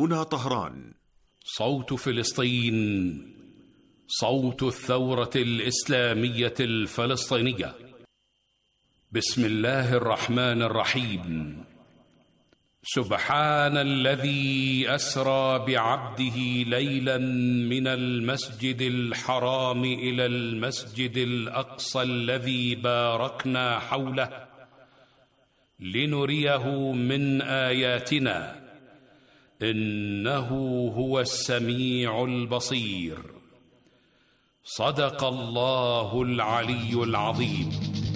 هنا طهران. صوت فلسطين، صوت الثورة الإسلامية الفلسطينية. بسم الله الرحمن الرحيم. سبحان الذي أسرى بعبده ليلا من المسجد الحرام إلى المسجد الأقصى الذي باركنا حوله لنريه من آياتنا إنه هو السميع البصير. صدق الله العلي العظيم.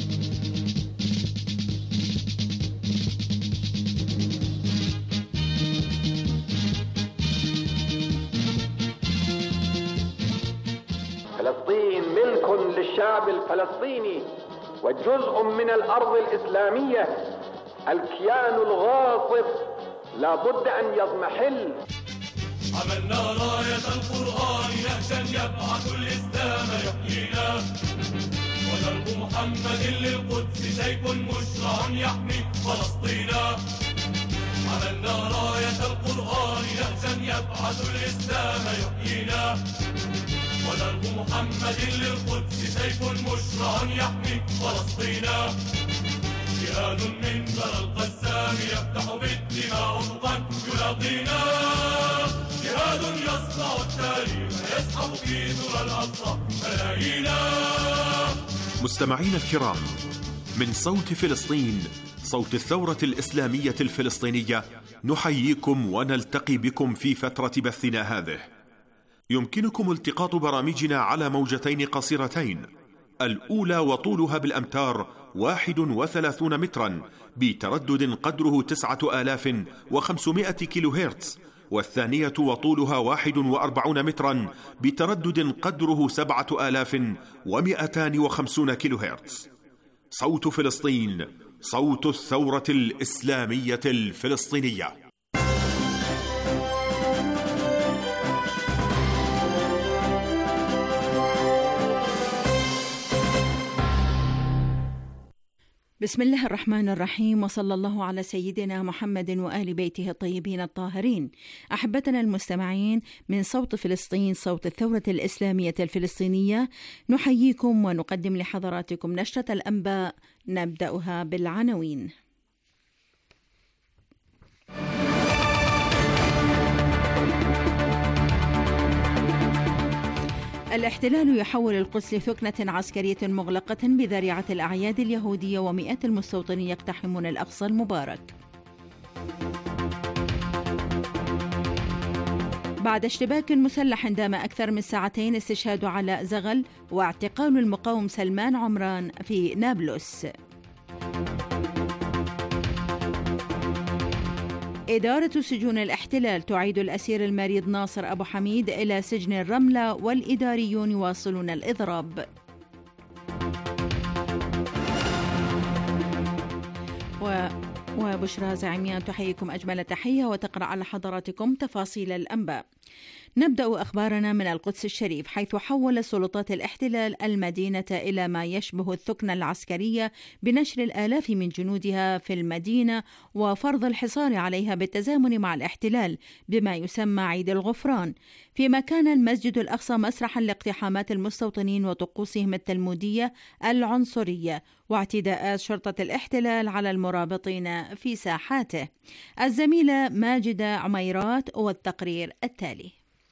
فلسطين ملك للشعب الفلسطيني وجزء من الأرض الإسلامية. الكيان الغاصب لا بد أن يضمحل. عملنا راية القرآن نهجا يبعث الإسلام يحيينا، ودرب محمد للقدس سيف مشرع يحمي فلسطينا. عملنا راية القرآن نهجا يبعث الإسلام يحيينا، ودرب محمد للقدس سيف مشرع يحمي فلسطينا. جهاد من ذرى القسام يفتح بالدماء افقا يلاقينا، جهاد يصنع التاريخ يسحب في ذرى الاقصى ملايينا. مستمعينا الكرام، من صوت فلسطين، صوت الثورة الإسلامية الفلسطينية، نحييكم ونلتقي بكم في فترة بثنا هذه. يمكنكم التقاط برامجنا على موجتين قصيرتين، الأولى وطولها بالأمتار 31 مترا بتردد قدره 9500 كيلو هرتز، والثانية وطولها 41 مترا بتردد قدره 7250 كيلو هرتز. صوت فلسطين، صوت الثورة الإسلامية الفلسطينية. بسم الله الرحمن الرحيم، وصلى الله على سيدنا محمد وآل بيته الطيبين الطاهرين. أحبتنا المستمعين، من صوت فلسطين، صوت الثورة الإسلامية الفلسطينية، نحييكم ونقدم لحضراتكم نشرة الأنباء، نبدأها بالعناوين. الاحتلال يحول القدس لثكنة عسكرية مغلقة بذريعة الأعياد اليهودية، ومئات المستوطنين يقتحمون الأقصى المبارك. بعد اشتباك مسلح دام أكثر من ساعتين، استشهاد علاء زغل واعتقال المقاوم سلمان عمران في نابلس. إدارة سجون الاحتلال تعيد الأسير المريض ناصر أبو حميد إلى سجن الرملة، والإداريون يواصلون الإضراب. وبشرى زعيميان تحييكم أجمل تحية وتقرأ على حضراتكم تفاصيل الأنباء. نبدأ أخبارنا من القدس الشريف، حيث حول سلطات الاحتلال المدينة إلى ما يشبه الثكنة العسكرية بنشر الآلاف من جنودها في المدينة وفرض الحصار عليها بالتزامن مع الاحتلال بما يسمى عيد الغفران، فيما كان المسجد الأقصى مسرحا لاقتحامات المستوطنين وطقوسهم التلمودية العنصرية واعتداءات شرطة الاحتلال على المرابطين في ساحاته. الزميلة ماجدة عميرات والتقرير التالي.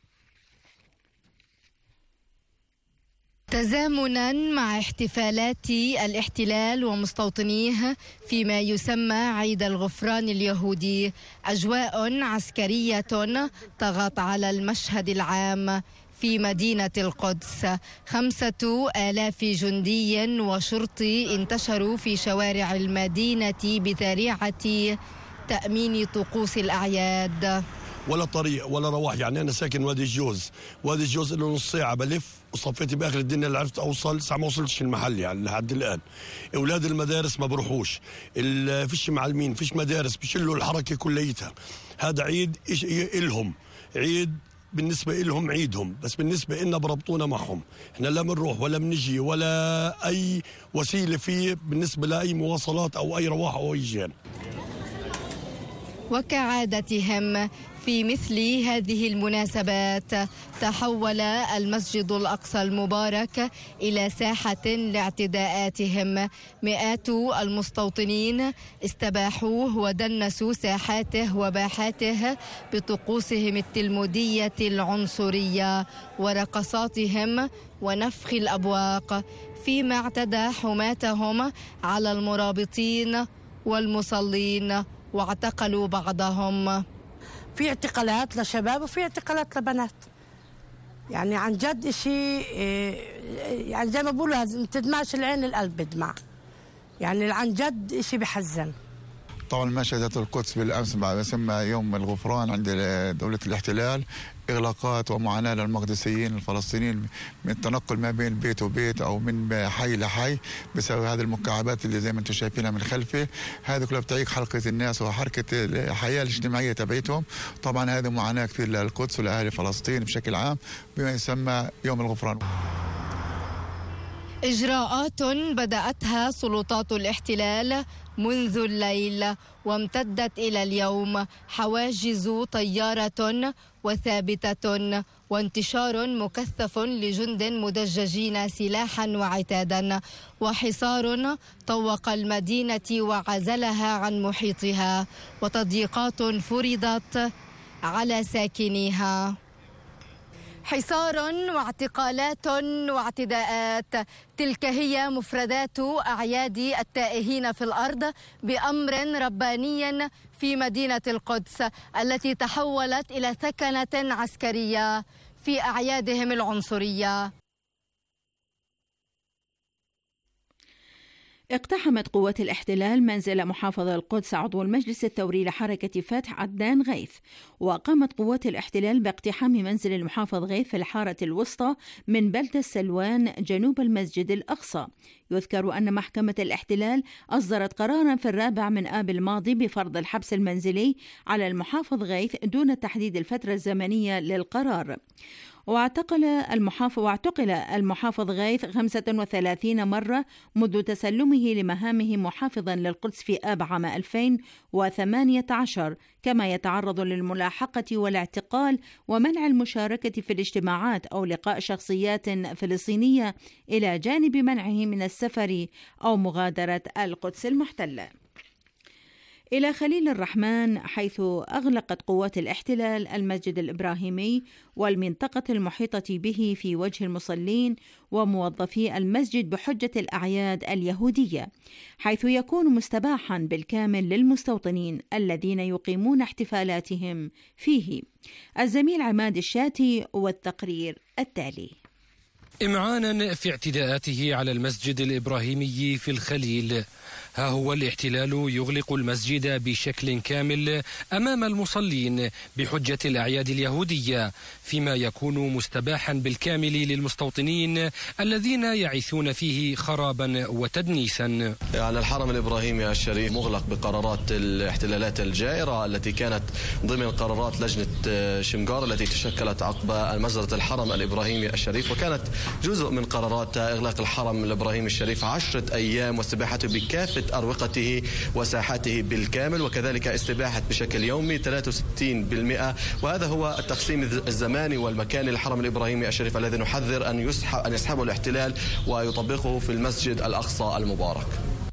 تزامنا مع احتفالات الاحتلال ومستوطنيه فيما يسمى عيد الغفران اليهودي، أجواء عسكرية طغت على المشهد العام في مدينة القدس. 5000 جندي وشرطي انتشروا في شوارع المدينة بذريعة تأمين طقوس الأعياد. ولا طريق ولا رواح، يعني أنا ساكن وادي الجوز، وادي الجوز له نص ساعة بلف، وصفيت بآخر الدنيا اللي عرفت أوصل لسه ما وصلتش المحل يعني لحد الآن. أولاد المدارس ما بروحوش، فيش معلمين، فيش مدارس، بيشلوا الحركة كليتها. هذا عيد إلهم، عيد بالنسبة إلهم عيدهم، بس بالنسبة إلنا بربطونا معهم. إحنا لا بنروح ولا بنجي ولا أي وسيلة فيه بالنسبة لأي مواصلات أو أي رواح أو أي جان. وكعادتهم في مثل هذه المناسبات تحول المسجد الأقصى المبارك إلى ساحة لاعتداءاتهم. مئات المستوطنين استباحوه ودنسوا ساحاته وباحاته بطقوسهم التلمودية العنصرية ورقصاتهم ونفخ الأبواق، فيما اعتدى حماتهم على المرابطين والمصلين واعتقلوا بعضهم. في اعتقالات لشباب وفي اعتقالات لبنات، يعني عن جد شيء، يعني زي ما بقولوا ما تدمعش العين القلب بدمع، يعني عن جد شيء بحزن. طبعا ما شهدته القدس بالامس بعد ما سمى يوم الغفران عند دوله الاحتلال، اغلاقات ومعاناه للمقدسيين الفلسطينيين من التنقل ما بين بيت وبيت او من حي لحي بسبب هذه المكعبات اللي زي ما انتم شايفينها من خلفي. هذه كلها بتعيق حلقه الناس وحركه الحياه الاجتماعيه تبعتهم. طبعا هذه معاناه كثير للقدس ولاهالي فلسطين بشكل عام بما يسمى يوم الغفران. إجراءات بدأتها سلطات الاحتلال منذ الليل وامتدت إلى اليوم، حواجز طيارة وثابتة وانتشار مكثف لجند مدججين سلاحا وعتادا، وحصار طوق المدينة وعزلها عن محيطها، وتضييقات فرضت على ساكنيها. حصار واعتقالات واعتداءات، تلك هي مفردات أعياد التائهين في الأرض بأمر رباني في مدينة القدس التي تحولت إلى ثكنة عسكرية في أعيادهم العنصرية. اقتحمت قوات الاحتلال منزل محافظ القدس عضو المجلس الثوري لحركة فتح عدنان غيث، وقامت قوات الاحتلال باقتحام منزل المحافظ غيث في الحارة الوسطى من بلدة سلوان جنوب المسجد الأقصى. يذكر أن محكمة الاحتلال أصدرت قرارا في 4 آب الماضي بفرض الحبس المنزلي على المحافظ غيث دون تحديد الفترة الزمنية للقرار. واعتقل المحافظ غيث 35 مرة منذ تسلمه لمهامه محافظا للقدس في آب عام 2018، كما يتعرض للملاحقة والاعتقال ومنع المشاركة في الاجتماعات أو لقاء شخصيات فلسطينية، إلى جانب منعه من السفر أو مغادرة القدس المحتلة. إلى خليل الرحمن، حيث أغلقت قوات الاحتلال المسجد الإبراهيمي والمنطقة المحيطة به في وجه المصلين وموظفي المسجد بحجة الأعياد اليهودية، حيث يكون مستباحا بالكامل للمستوطنين الذين يقيمون احتفالاتهم فيه. الزميل عماد الشاتي والتقرير التالي. إمعانا في اعتداءاته على المسجد الإبراهيمي في الخليل، ها هو الاحتلال يغلق المسجد بشكل كامل أمام المصلين بحجة الأعياد اليهودية، فيما يكون مستباحا بالكامل للمستوطنين الذين يعيثون فيه خرابا وتدنيسا. يعني الحرم الإبراهيمي الشريف مغلق بقرارات الاحتلالات الجائرة التي كانت ضمن قرارات لجنة شمقار التي تشكلت عقب مجزرة الحرم الإبراهيمي الشريف، وكانت جزء من قرارات إغلاق الحرم الإبراهيمي الشريف 10 أيام واستباحته بكافة أروقته وساحاته بالكامل، وكذلك استباحة بشكل يومي 63%. وهذا هو التقسيم الزماني والمكاني للحرم الإبراهيمي الشريف الذي نحذر أن يسحبه الاحتلال ويطبقه في المسجد الأقصى المبارك.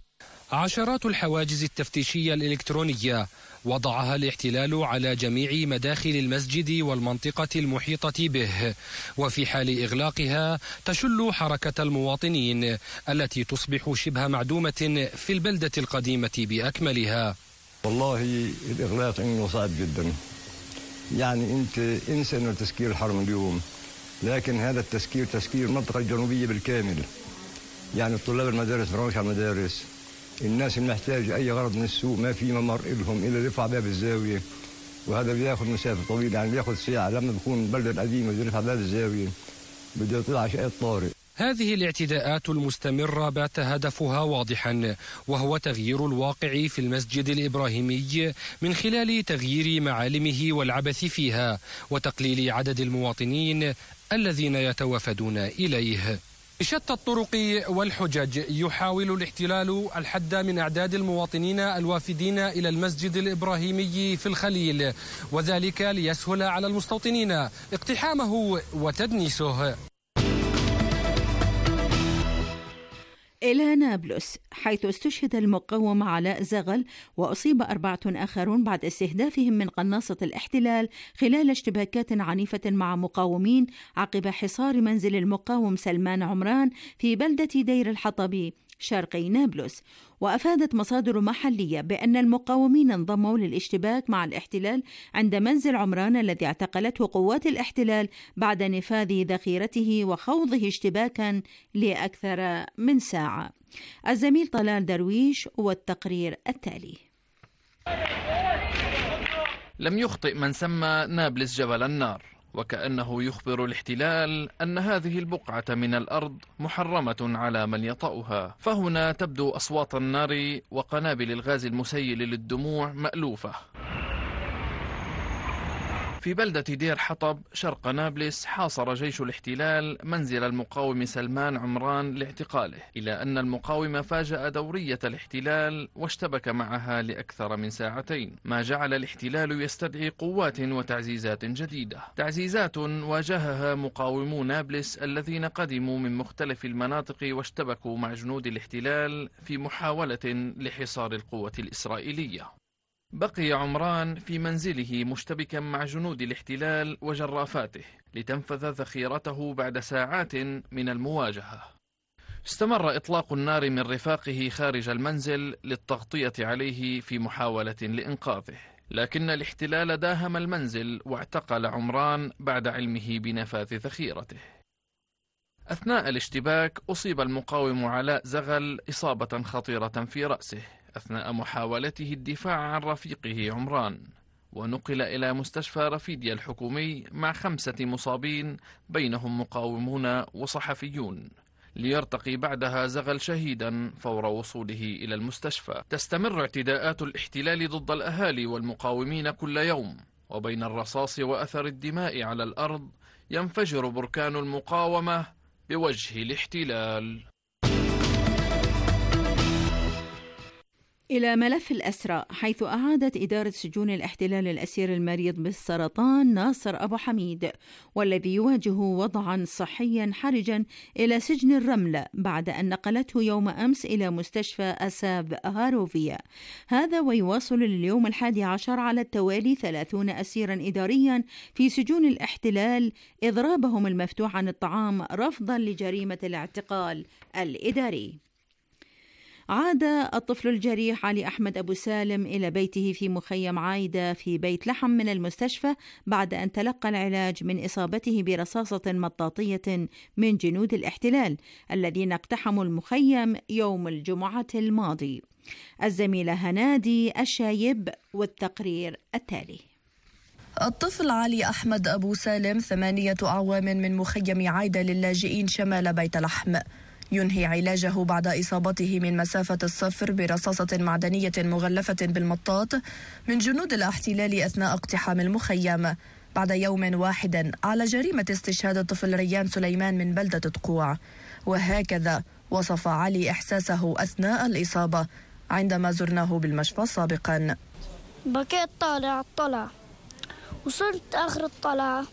عشرات الحواجز التفتيشية الإلكترونية وضعها الاحتلال على جميع مداخل المسجد والمنطقة المحيطة به، وفي حال إغلاقها تشل حركة المواطنين التي تصبح شبه معدومة في البلدة القديمة بأكملها. والله الإغلاق إنه صعب جدا، يعني أنت انسى إنه تسكير الحرم اليوم، لكن هذا التسكير تسكير المنطقة الجنوبية بالكامل، يعني الطلاب المدارس بروح على المدارس، الناس المحتاجة أي غرض من السوق ما في ممر إلهم إلا يرفع باب الزاوية، وهذا بياخذ مسافة طويلة، يعني بياخذ ساعة. لما بكون البلدة القديمة بده يرفع باب الزاوية بده يطلع شيء طارئ. هذه الاعتداءات المستمرة بات هدفها واضحا، وهو تغيير الواقع في المسجد الإبراهيمي من خلال تغيير معالمه والعبث فيها وتقليل عدد المواطنين الذين يتوافدون إليه. بشتى الطرق والحجج يحاول الاحتلال الحد من أعداد المواطنين الوافدين إلى المسجد الإبراهيمي في الخليل، وذلك ليسهل على المستوطنين اقتحامه وتدنيسه. إلى نابلس، حيث استشهد المقاوم علاء زغل وأصيب 4 آخرون بعد استهدافهم من قناصة الاحتلال خلال اشتباكات عنيفة مع مقاومين عقب حصار منزل المقاوم سلمان عمران في بلدة دير الحطبي شرقي نابلس. وأفادت مصادر محلية بأن المقاومين انضموا للاشتباك مع الاحتلال عند منزل عمران الذي اعتقلته قوات الاحتلال بعد نفاذ ذخيرته وخوضه اشتباكا لأكثر من ساعة. الزميل طلال درويش والتقرير التالي. لم يخطئ من سمى نابلس جبل النار، وكأنه يخبر الاحتلال أن هذه البقعة من الأرض محرمة على من يطأها، فهنا تبدو أصوات النار وقنابل الغاز المسيل للدموع مألوفة. في بلدة دير حطب شرق نابلس حاصر جيش الاحتلال منزل المقاوم سلمان عمران لاعتقاله، إلى أن المقاوم فاجأ دورية الاحتلال واشتبك معها لأكثر من ساعتين، ما جعل الاحتلال يستدعي قوات وتعزيزات جديدة، تعزيزات واجهها مقاومو نابلس الذين قدموا من مختلف المناطق واشتبكوا مع جنود الاحتلال في محاولة لحصار القوة الإسرائيلية. بقي عمران في منزله مشتبكا مع جنود الاحتلال وجرافاته لتنفذ ذخيرته بعد ساعات من المواجهة. استمر إطلاق النار من رفاقه خارج المنزل للتغطية عليه في محاولة لإنقاذه، لكن الاحتلال داهم المنزل واعتقل عمران بعد علمه بنفاذ ذخيرته. أثناء الاشتباك أصيب المقاوم علاء زغل إصابة خطيرة في رأسه أثناء محاولته الدفاع عن رفيقه عمران، ونقل إلى مستشفى رفيديا الحكومي مع 5 مصابين بينهم مقاومون وصحفيون، ليرتقي بعدها زغل شهيدا فور وصوله إلى المستشفى. تستمر اعتداءات الاحتلال ضد الأهالي والمقاومين كل يوم، وبين الرصاص وأثر الدماء على الأرض ينفجر بركان المقاومة بوجه الاحتلال. إلى ملف الأسرى، حيث أعادت إدارة سجون الاحتلال الأسير المريض بالسرطان ناصر أبو حميد والذي يواجه وضعا صحيا حرجا إلى سجن الرملة بعد أن نقلته يوم أمس إلى مستشفى أساب هاروفيا. هذا ويواصل لليوم 11 على التوالي 30 أسيرا إداريا في سجون الاحتلال إضرابهم المفتوح عن الطعام رفضا لجريمة الاعتقال الإداري. عاد الطفل الجريح علي أحمد أبو سالم إلى بيته في مخيم عايدة في بيت لحم من المستشفى بعد أن تلقى العلاج من إصابته برصاصة مطاطية من جنود الاحتلال الذين اقتحموا المخيم يوم الجمعة الماضي. الزميلة هنادي الشايب والتقرير التالي. الطفل علي أحمد أبو سالم 8 أعوام من مخيم عايدة للاجئين شمال بيت لحم، ينهي علاجه بعد إصابته من مسافة الصفر برصاصة معدنية مغلفة بالمطاط من جنود الاحتلال أثناء اقتحام المخيم بعد يوم واحد على جريمة استشهاد الطفل ريان سليمان من بلدة تقوع. وهكذا وصف علي إحساسه أثناء الإصابة عندما زرناه بالمشفى سابقا. بكيت طالع الطلعة، وصلت آخر الطلعة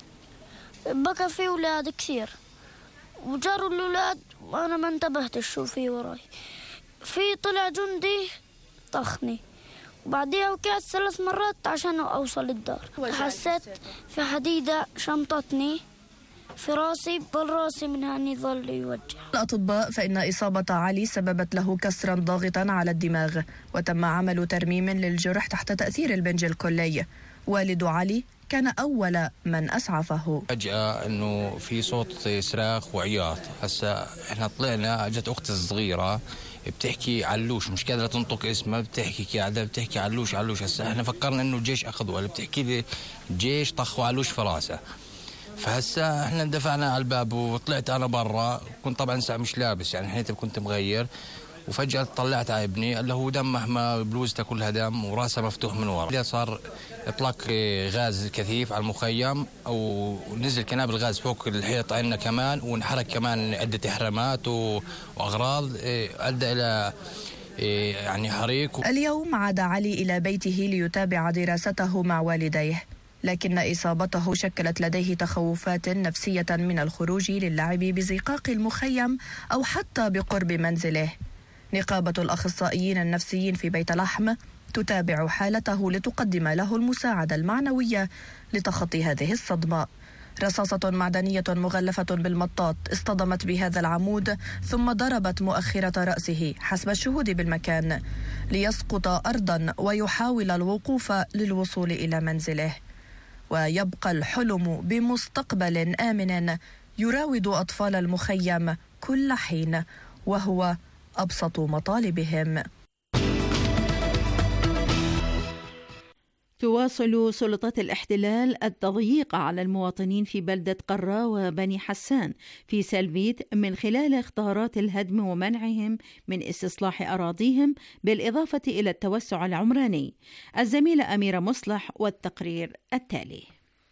بكى في أولاد كثير وجاروا الأولاد وأنا ما انتبهتش شو في وراي. في طلع جندي طخني وبعديها وقعت 3 مرات عشان أوصل الدار. حسيت في حديدة شمطتني في راسي، بالراسي منها أن يظل يوجع. الأطباء فإن إصابة علي سببت له كسرا ضاغطا على الدماغ، وتم عمل ترميم للجرح تحت تأثير البنج الكلي. والد علي كان أول من أسعفه. فجأة أنه في صوت صراخ وعياط. هسا إحنا طلعنا، جت أختي الصغيرة بتحكي علوش، مش قادرة تنطق اسمها، بتحكي قاعدة بتحكي علوش علوش. هسا إحنا فكرنا إنه الجيش أخذوه، ولا بتحكي لي الجيش طخوا علوش في راسه. فهسا إحنا اندفعنا على الباب وطلعت أنا برا، كنت طبعا ساعة مش لابس، يعني حياتي كنت مغير، وفجأة طلعت على ابني اللي هو دم، مهما بلوزته كلها دم وراسه مفتوح من ورا. صار إطلاق غاز كثيف على المخيم، أو نزل كنابل غاز فوق الحيط عندنا كمان، وانحرق كمان عدة إحرامات وأغراض أدى إلى يعني حريق. اليوم عاد علي إلى بيته ليتابع دراسته مع والديه، لكن إصابته شكلت لديه تخوفات نفسية من الخروج للعب بزقاق المخيم أو حتى بقرب منزله. نقابة الأخصائيين النفسيين في بيت لحم تتابع حالته لتقدم له المساعدة المعنوية لتخطي هذه الصدمة. رصاصة معدنية مغلفة بالمطاط اصطدمت بهذا العمود ثم ضربت مؤخرة رأسه حسب الشهود بالمكان ليسقط أرضا ويحاول الوقوف للوصول إلى منزله. ويبقى الحلم بمستقبل آمن يراود أطفال المخيم كل حين، وهو أبسط مطالبهم. تواصل سلطات الاحتلال التضييق على المواطنين في بلدة قرة وبني حسان في سلفيت من خلال اختارات الهدم ومنعهم من استصلاح أراضيهم، بالإضافة إلى التوسع العمراني. الزميلة أميرة مصلح والتقرير التالي.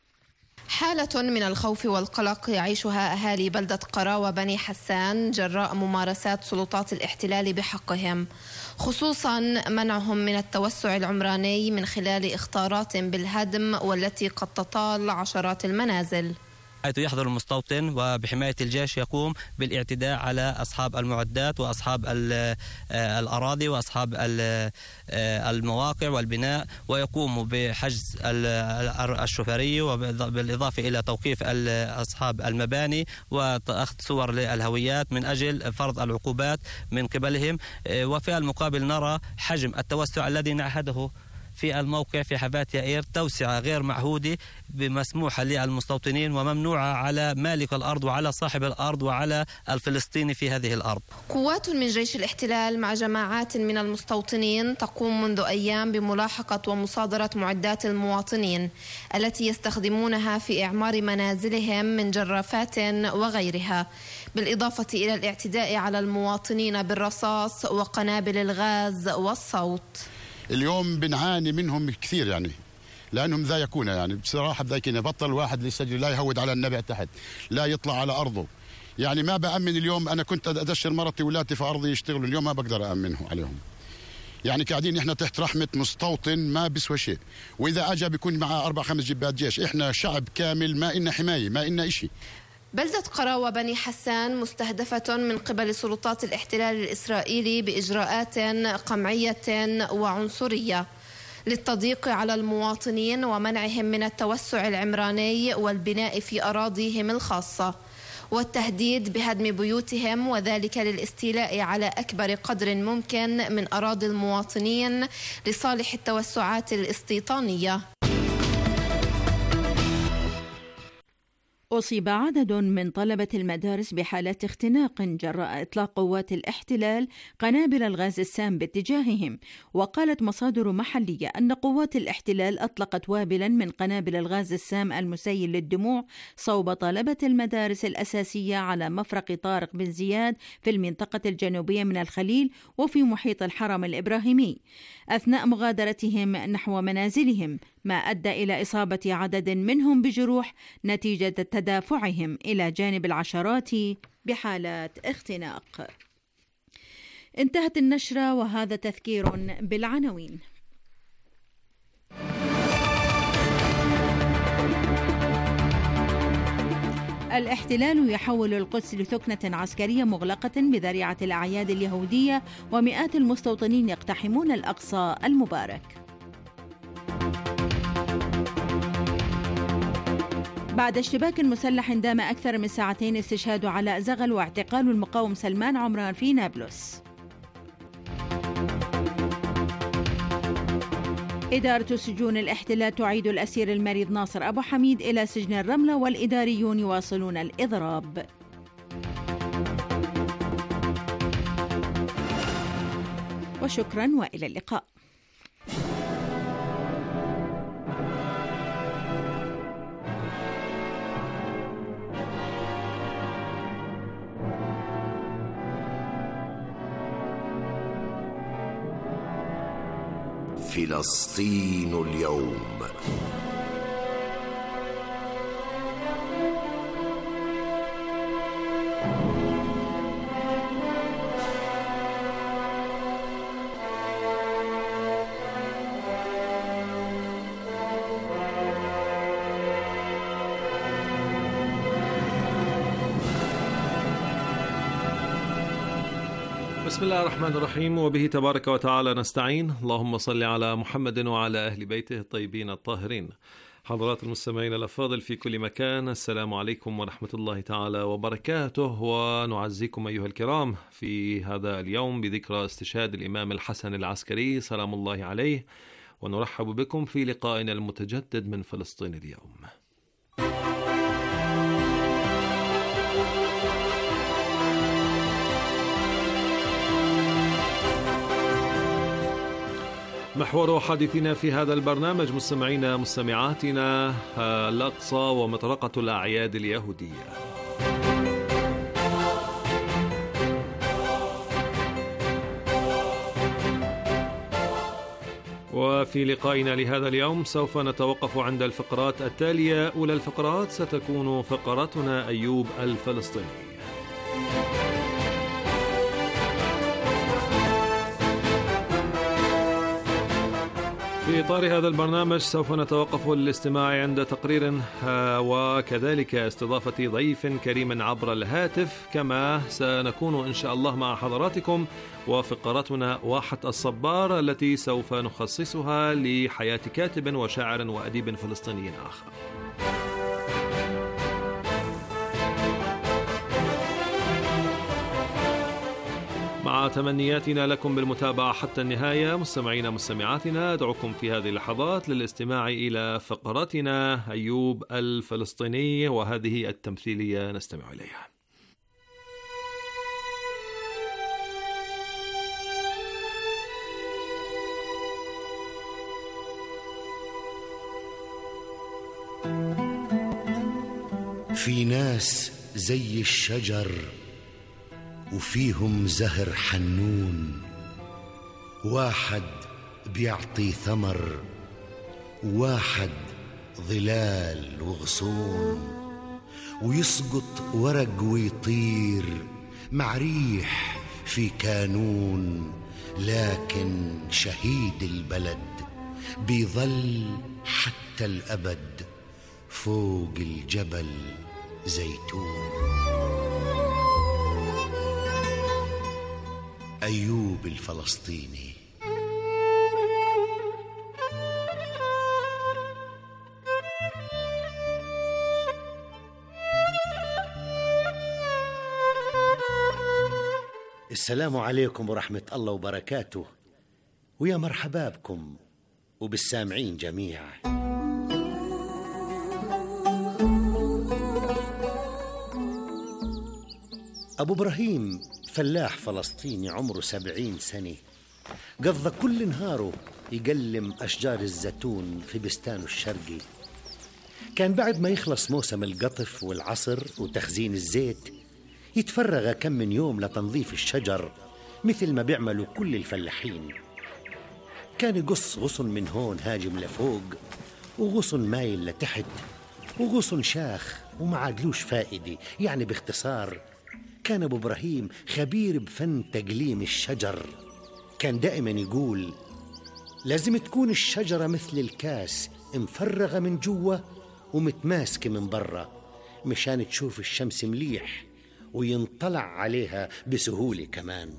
حالة من الخوف والقلق يعيشها أهالي بلدة قرة وبني حسان جراء ممارسات سلطات الاحتلال بحقهم، خصوصا منعهم من التوسع العمراني من خلال إخطارات بالهدم والتي قد تطال عشرات المنازل. حيث يحضر المستوطن وبحماية الجيش يقوم بالاعتداء على أصحاب المعدات وأصحاب الأراضي وأصحاب المواقع والبناء، ويقوم بحجز الشوفيري وبالإضافة إلى توقيف أصحاب المباني وأخذ صور للهويات من أجل فرض العقوبات من قبلهم. وفي المقابل نرى حجم التوسع الذي نعهده في الموقع في حبات يائير، توسعة غير معهودة بمسموحة للمستوطنين وممنوعة على مالك الأرض وعلى صاحب الأرض وعلى الفلسطيني في هذه الأرض. قوات من جيش الاحتلال مع جماعات من المستوطنين تقوم منذ أيام بملاحقة ومصادرة معدات المواطنين التي يستخدمونها في إعمار منازلهم من جرافات وغيرها، بالإضافة إلى الاعتداء على المواطنين بالرصاص وقنابل الغاز والصوت. اليوم بنعاني منهم كثير، يعني لأنهم ذايكونا، يعني بصراحة ذايكين. بطل واحد ليسجل، لا يهود على النبع تحت، لا يطلع على أرضه. يعني ما بأمن اليوم. أنا كنت أدشر مرتي وولادي في أرضي يشتغلوا، اليوم ما بقدر أأمنه عليهم. يعني قاعدين إحنا تحت رحمة مستوطن ما بيسوى شيء، وإذا أجا بيكون معه 4-5 جبات جيش. إحنا شعب كامل ما إلنا حماية، ما إلنا إشي. بلدة قرة وبني حسان مستهدفة من قبل سلطات الاحتلال الإسرائيلي بإجراءات قمعية وعنصرية للتضييق على المواطنين ومنعهم من التوسع العمراني والبناء في أراضيهم الخاصة، والتهديد بهدم بيوتهم، وذلك للاستيلاء على أكبر قدر ممكن من أراضي المواطنين لصالح التوسعات الاستيطانية. أصيب عدد من طلبة المدارس بحالات اختناق جراء إطلاق قوات الاحتلال قنابل الغاز السام باتجاههم. وقالت مصادر محلية أن قوات الاحتلال أطلقت وابلا من قنابل الغاز السام المسيل للدموع صوب طلبة المدارس الأساسية على مفرق طارق بن زياد في المنطقة الجنوبية من الخليل وفي محيط الحرم الإبراهيمي أثناء مغادرتهم نحو منازلهم، ما أدى إلى إصابة عدد منهم بجروح نتيجة تدافعهم إلى جانب العشرات بحالات اختناق. انتهت النشرة وهذا تذكير بالعناوين. الاحتلال يحول القدس لثكنة عسكرية مغلقة بذريعة الأعياد اليهودية، ومئات المستوطنين يقتحمون الأقصى المبارك. بعد اشتباك مسلح دام أكثر من ساعتين استشهاد علاء زغل واعتقال المقاوم سلمان عمران في نابلس. إدارة سجون الاحتلال تعيد الأسير المريض ناصر أبو حميد إلى سجن الرملة، والإداريون يواصلون الإضراب. وشكرا وإلى اللقاء. فلسطين اليوم. بسم الله الرحمن الرحيم، وبه تبارك وتعالى نستعين. اللهم صل على محمد وعلى أهل بيته الطيبين الطاهرين. حضرات المستمعين الأفاضل في كل مكان، السلام عليكم ورحمة الله تعالى وبركاته، ونعزيكم أيها الكرام في هذا اليوم بذكرى استشهاد الإمام الحسن العسكري سلام الله عليه، ونرحب بكم في لقائنا المتجدد من فلسطين اليوم. محور حديثنا في هذا البرنامج مستمعينا مستمعاتنا الأقصى ومطرقة الأعياد اليهودية. وفي لقائنا لهذا اليوم سوف نتوقف عند الفقرات التالية. أولى الفقرات ستكون فقرتنا أيوب الفلسطيني. في إطار هذا البرنامج سوف نتوقف للاستماع عند تقرير وكذلك استضافة ضيف كريم عبر الهاتف، كما سنكون إن شاء الله مع حضراتكم وفقرتنا واحة الصبار التي سوف نخصصها لحياة كاتب وشاعر وأديب فلسطيني آخر. مع تمنياتنا لكم بالمتابعة حتى النهاية مستمعينا مستمعاتنا، أدعوكم في هذه اللحظات للاستماع إلى فقرتنا أيوب الفلسطيني، وهذه التمثيلية نستمع إليها. في ناس زي الشجر وفيهم زهر حنون، واحد بيعطي ثمر واحد ظلال وغصون، ويسقط ورق ويطير مع ريح في كانون، لكن شهيد البلد بيظل حتى الأبد فوق الجبل زيتون. أيوب الفلسطيني. السلام عليكم ورحمة الله وبركاته، ويا مرحبا بكم وبالسامعين جميعا. أبو إبراهيم فلاح فلسطيني عمره 70 سنة، قضى كل نهاره يقلم أشجار الزيتون في بستانه الشرقي. كان بعد ما يخلص موسم القطف والعصر وتخزين الزيت يتفرغ كم من يوم لتنظيف الشجر مثل ما بيعملوا كل الفلاحين. كان يقص غصن من هون هاجم لفوق، وغصن مايل لتحت، وغصن شاخ وما عادلوش فائدة. يعني باختصار كان أبو إبراهيم خبير بفن تقليم الشجر. كان دائما يقول لازم تكون الشجرة مثل الكاس، مفرغة من جوا ومتماسكة من برا، مشان تشوف الشمس مليح وينطلع عليها بسهولة كمان.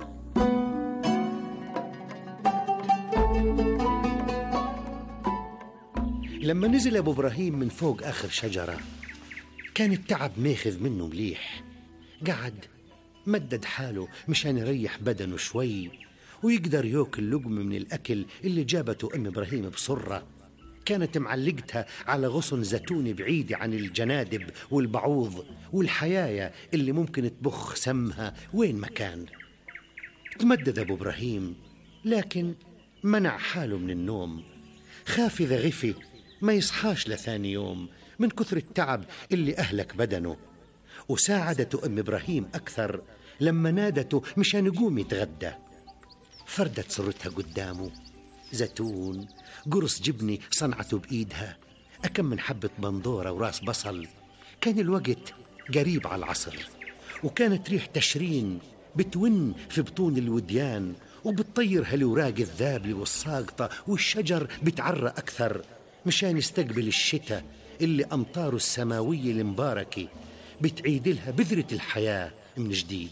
لما نزل أبو إبراهيم من فوق آخر شجرة كان التعب ماخذ منه مليح. قعد مدد حاله مشان يريح بدنه شوي ويقدر ياكل لقمة من الأكل اللي جابته أم إبراهيم بصرة. كانت معلقتها على غصن زيتون بعيد عن الجنادب والبعوض والحيايا اللي ممكن تبخ سمها وين ما كان. تمدد أبو إبراهيم لكن منع حاله من النوم، خاف إذا غفي ما يصحاش لثاني يوم من كثر التعب اللي أهلك بدنه. وساعدته أم إبراهيم أكثر لما نادته مشان يقوم يتغدى. فردت سرتها قدامه زيتون، قرص جبنة صنعته بإيدها، أكم من حبة بندورة وراس بصل. كان الوقت قريب على العصر، وكانت ريح تشرين بتون في بطون الوديان، وبتطير هالوراق الذابلة والساقطة، والشجر بتعرى أكثر مشان يستقبل الشتاء اللي أمطاره السماوية المباركة بتعيد لها بذرة الحياة من جديد.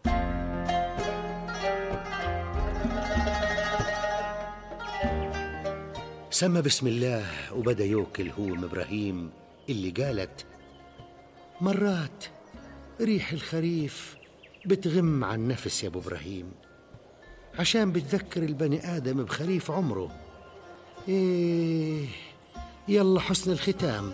سمى بسم الله وبدأ يوكل هو إبراهيم، اللي قالت: مرات ريح الخريف بتغم عن نفس يا أبو إبراهيم، عشان بتذكر البني آدم بخريف عمره. إيه يلا حسن الختام.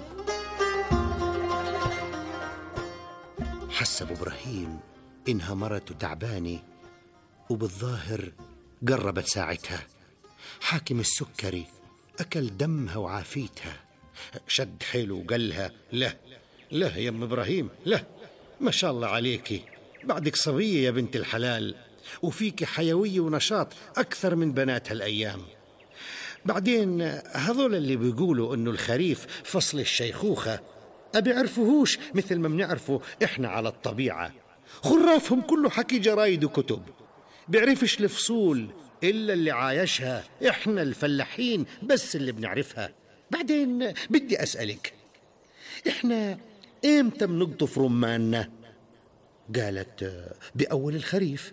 حس أبو إبراهيم إنها مرته تعبانة، وبالظاهر قربت ساعتها. حاكم السكري أكل دمها وعافيتها، شد حيله وقال لها: لا يا أم إبراهيم، لا، ما شاء الله عليكي، بعدك صبية يا بنت الحلال، وفيك حيوية ونشاط أكثر من بنات هالأيام. بعدين هذول اللي بيقولوا إنه الخريف فصل الشيخوخة أبيعرفوهوش مثل ما بنعرفه إحنا على الطبيعة. خرافهم كله حكي جرايد وكتب، بيعرفش الفصول إلا اللي عايشها، إحنا الفلاحين بس اللي بنعرفها. بعدين بدي أسألك، إحنا إمتى بنقطف رماننا؟ قالت: بأول الخريف.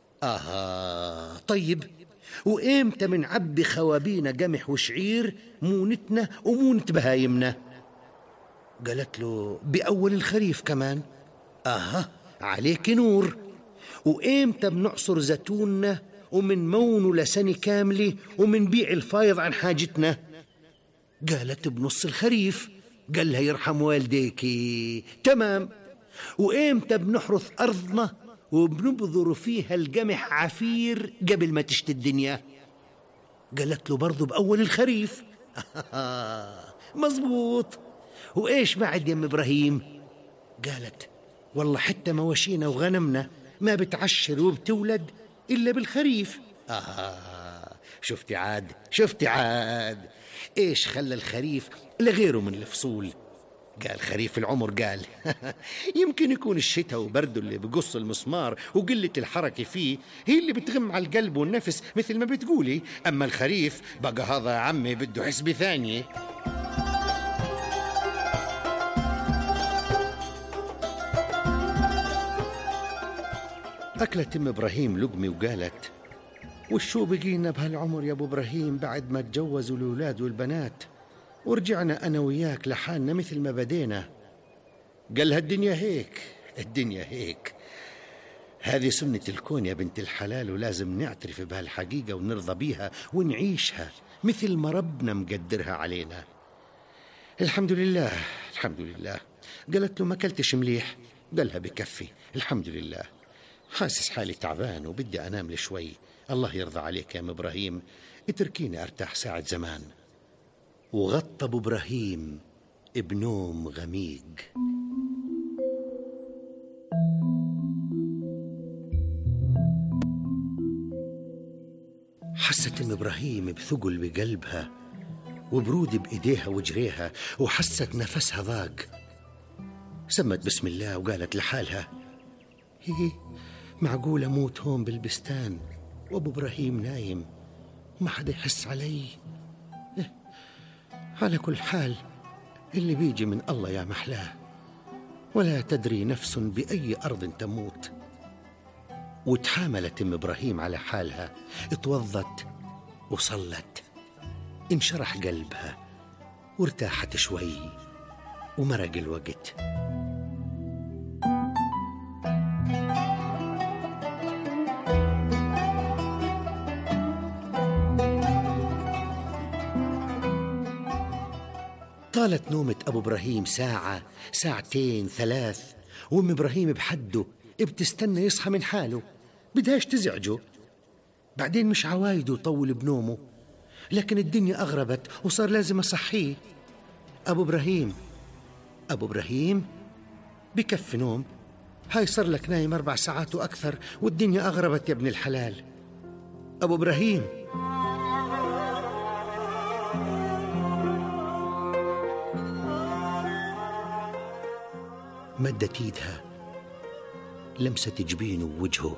طيب، وإمتى منعبي خوابينا قمح وشعير مونتنا ومونة بهايمنا؟ قالت له: بأول الخريف كمان. عليك نور. وإمتى بنعصر زيتوننا ومن مونه لسنة كاملة ومنبيع الفايض عن حاجتنا؟ قالت: بنص الخريف. قال لها: يرحم والديكي. تمام. وإمتى بنحرث أرضنا وبنبذر فيها القمح عفير قبل ما تشتي الدنيا؟ قالت له: برضو بأول الخريف. مزبوط. وإيش بعد يا أم إبراهيم؟ قالت: والله حتى مواشينا وغنمنا ما بتعشر وبتولد إلا بالخريف. شفتي عاد إيش خلى الخريف لغيره من الفصول؟ قال: خريف العمر. قال: يمكن يكون الشتاء وبرده اللي بقص المسمار وقلة الحركة فيه هي اللي بتغم على القلب والنفس مثل ما بتقولي، أما الخريف بقى هذا يا عمي بده حسبة ثانية. أكلت أم إبراهيم لقمة وقالت: وشو بقينا بهالعمر يا أبو إبراهيم بعد ما تجوزوا الأولاد والبنات ورجعنا أنا وياك لحالنا مثل ما بدينا؟ قال لها: الدنيا هيك، هذه سنة الكون يا بنت الحلال، ولازم نعترف بهالحقيقة ونرضى بيها ونعيشها مثل ما ربنا مقدرها علينا. الحمد لله. قالت له: ما أكلتش مليح؟ قال لها: بكفي الحمد لله، حاسس حالي تعبان وبدي أنام شوي. الله يرضى عليك يا أم إبراهيم، اتركيني أرتاح ساعة زمان. وغطى أبو إبراهيم بنوم غميق. حست أم إبراهيم بثقل بقلبها وبرود بإيديها وجريها، وحست نفسها ضاق. سمت بسم الله وقالت لحالها: معقول أموت هون بالبستان وأبو إبراهيم نايم ما حدا يحس علي؟ على كل حال اللي بيجي من الله يا محلاه، ولا تدري نفس بأي أرض تموت. وتحاملت أم إبراهيم على حالها، اتوضت وصلت، انشرح قلبها وارتاحت شوي ومرق الوقت. طالت نومة أبو إبراهيم ساعة، ساعتين، 3، وأم إبراهيم بحده بتستنى يصحى من حاله، بدهاش تزعجه. بعدين مش عوايده يطول بنومه، لكن الدنيا أغربت وصار لازم أصحيه. أبو إبراهيم بكفي نوم، هاي صار لك نايم 4 ساعات وأكثر والدنيا أغربت يا ابن الحلال. أبو إبراهيم مدت ايدها، لمست جبينه ووجهه،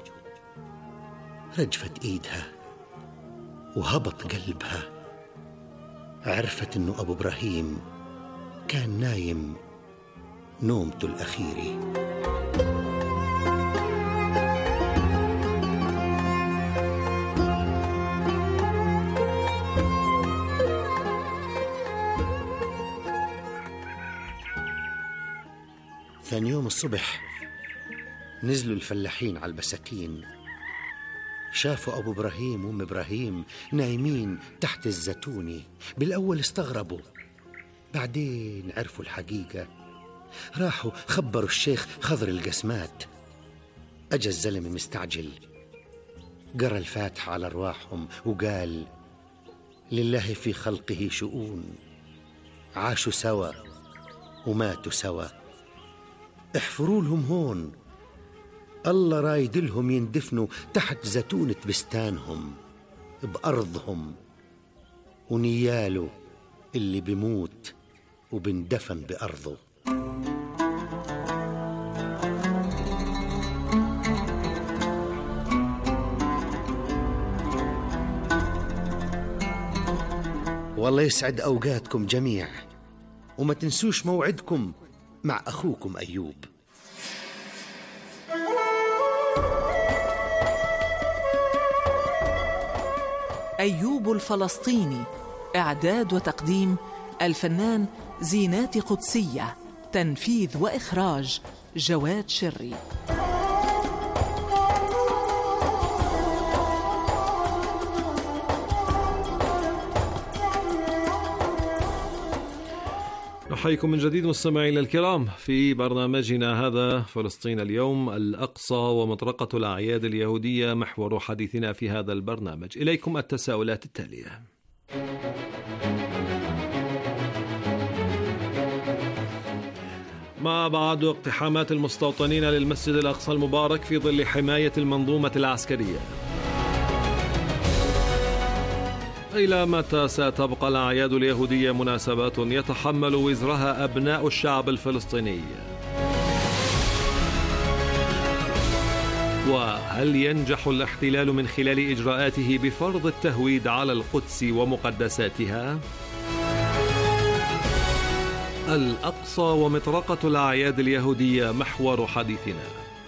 رجفت ايدها وهبط قلبها. عرفت انه ابو ابراهيم كان نايم نومته الأخيرة. ثاني يوم الصبح نزلوا الفلاحين على البساتين، شافوا أبو إبراهيم وأم إبراهيم نايمين تحت الزيتونة. بالأول استغربوا، بعدين عرفوا الحقيقة. راحوا خبروا الشيخ خضر القسمات. أجا الزلمة مستعجل، قرأ الفاتحة على أرواحهم وقال: لله في خلقه شؤون، عاشوا سوا وماتوا سوا، احفروا لهم هون، الله رايد لهم يندفنوا تحت زيتونة بستانهم بأرضهم، ونياله اللي بيموت وبندفن بأرضه. والله يسعد أوقاتكم جميع، وما تنسوش موعدكم مع أخوكم أيوب. أيوب الفلسطيني، إعداد وتقديم الفنان زينات قدسية، تنفيذ وإخراج جواد شري. نحييكم من جديد مستمعينا الكرام في برنامجنا هذا فلسطين اليوم، الأقصى ومطرقة الأعياد اليهودية محور حديثنا في هذا البرنامج. إليكم التساؤلات التالية: ما بعد اقتحامات المستوطنين للمسجد الأقصى المبارك في ظل حماية المنظومة العسكرية؟ إلى متى ستبقى الأعياد اليهودية مناسبات يتحمل وزرها أبناء الشعب الفلسطيني؟ وهل ينجح الاحتلال من خلال إجراءاته بفرض التهويد على القدس ومقدساتها؟ الأقصى ومطرقة الأعياد اليهودية محور حديثنا.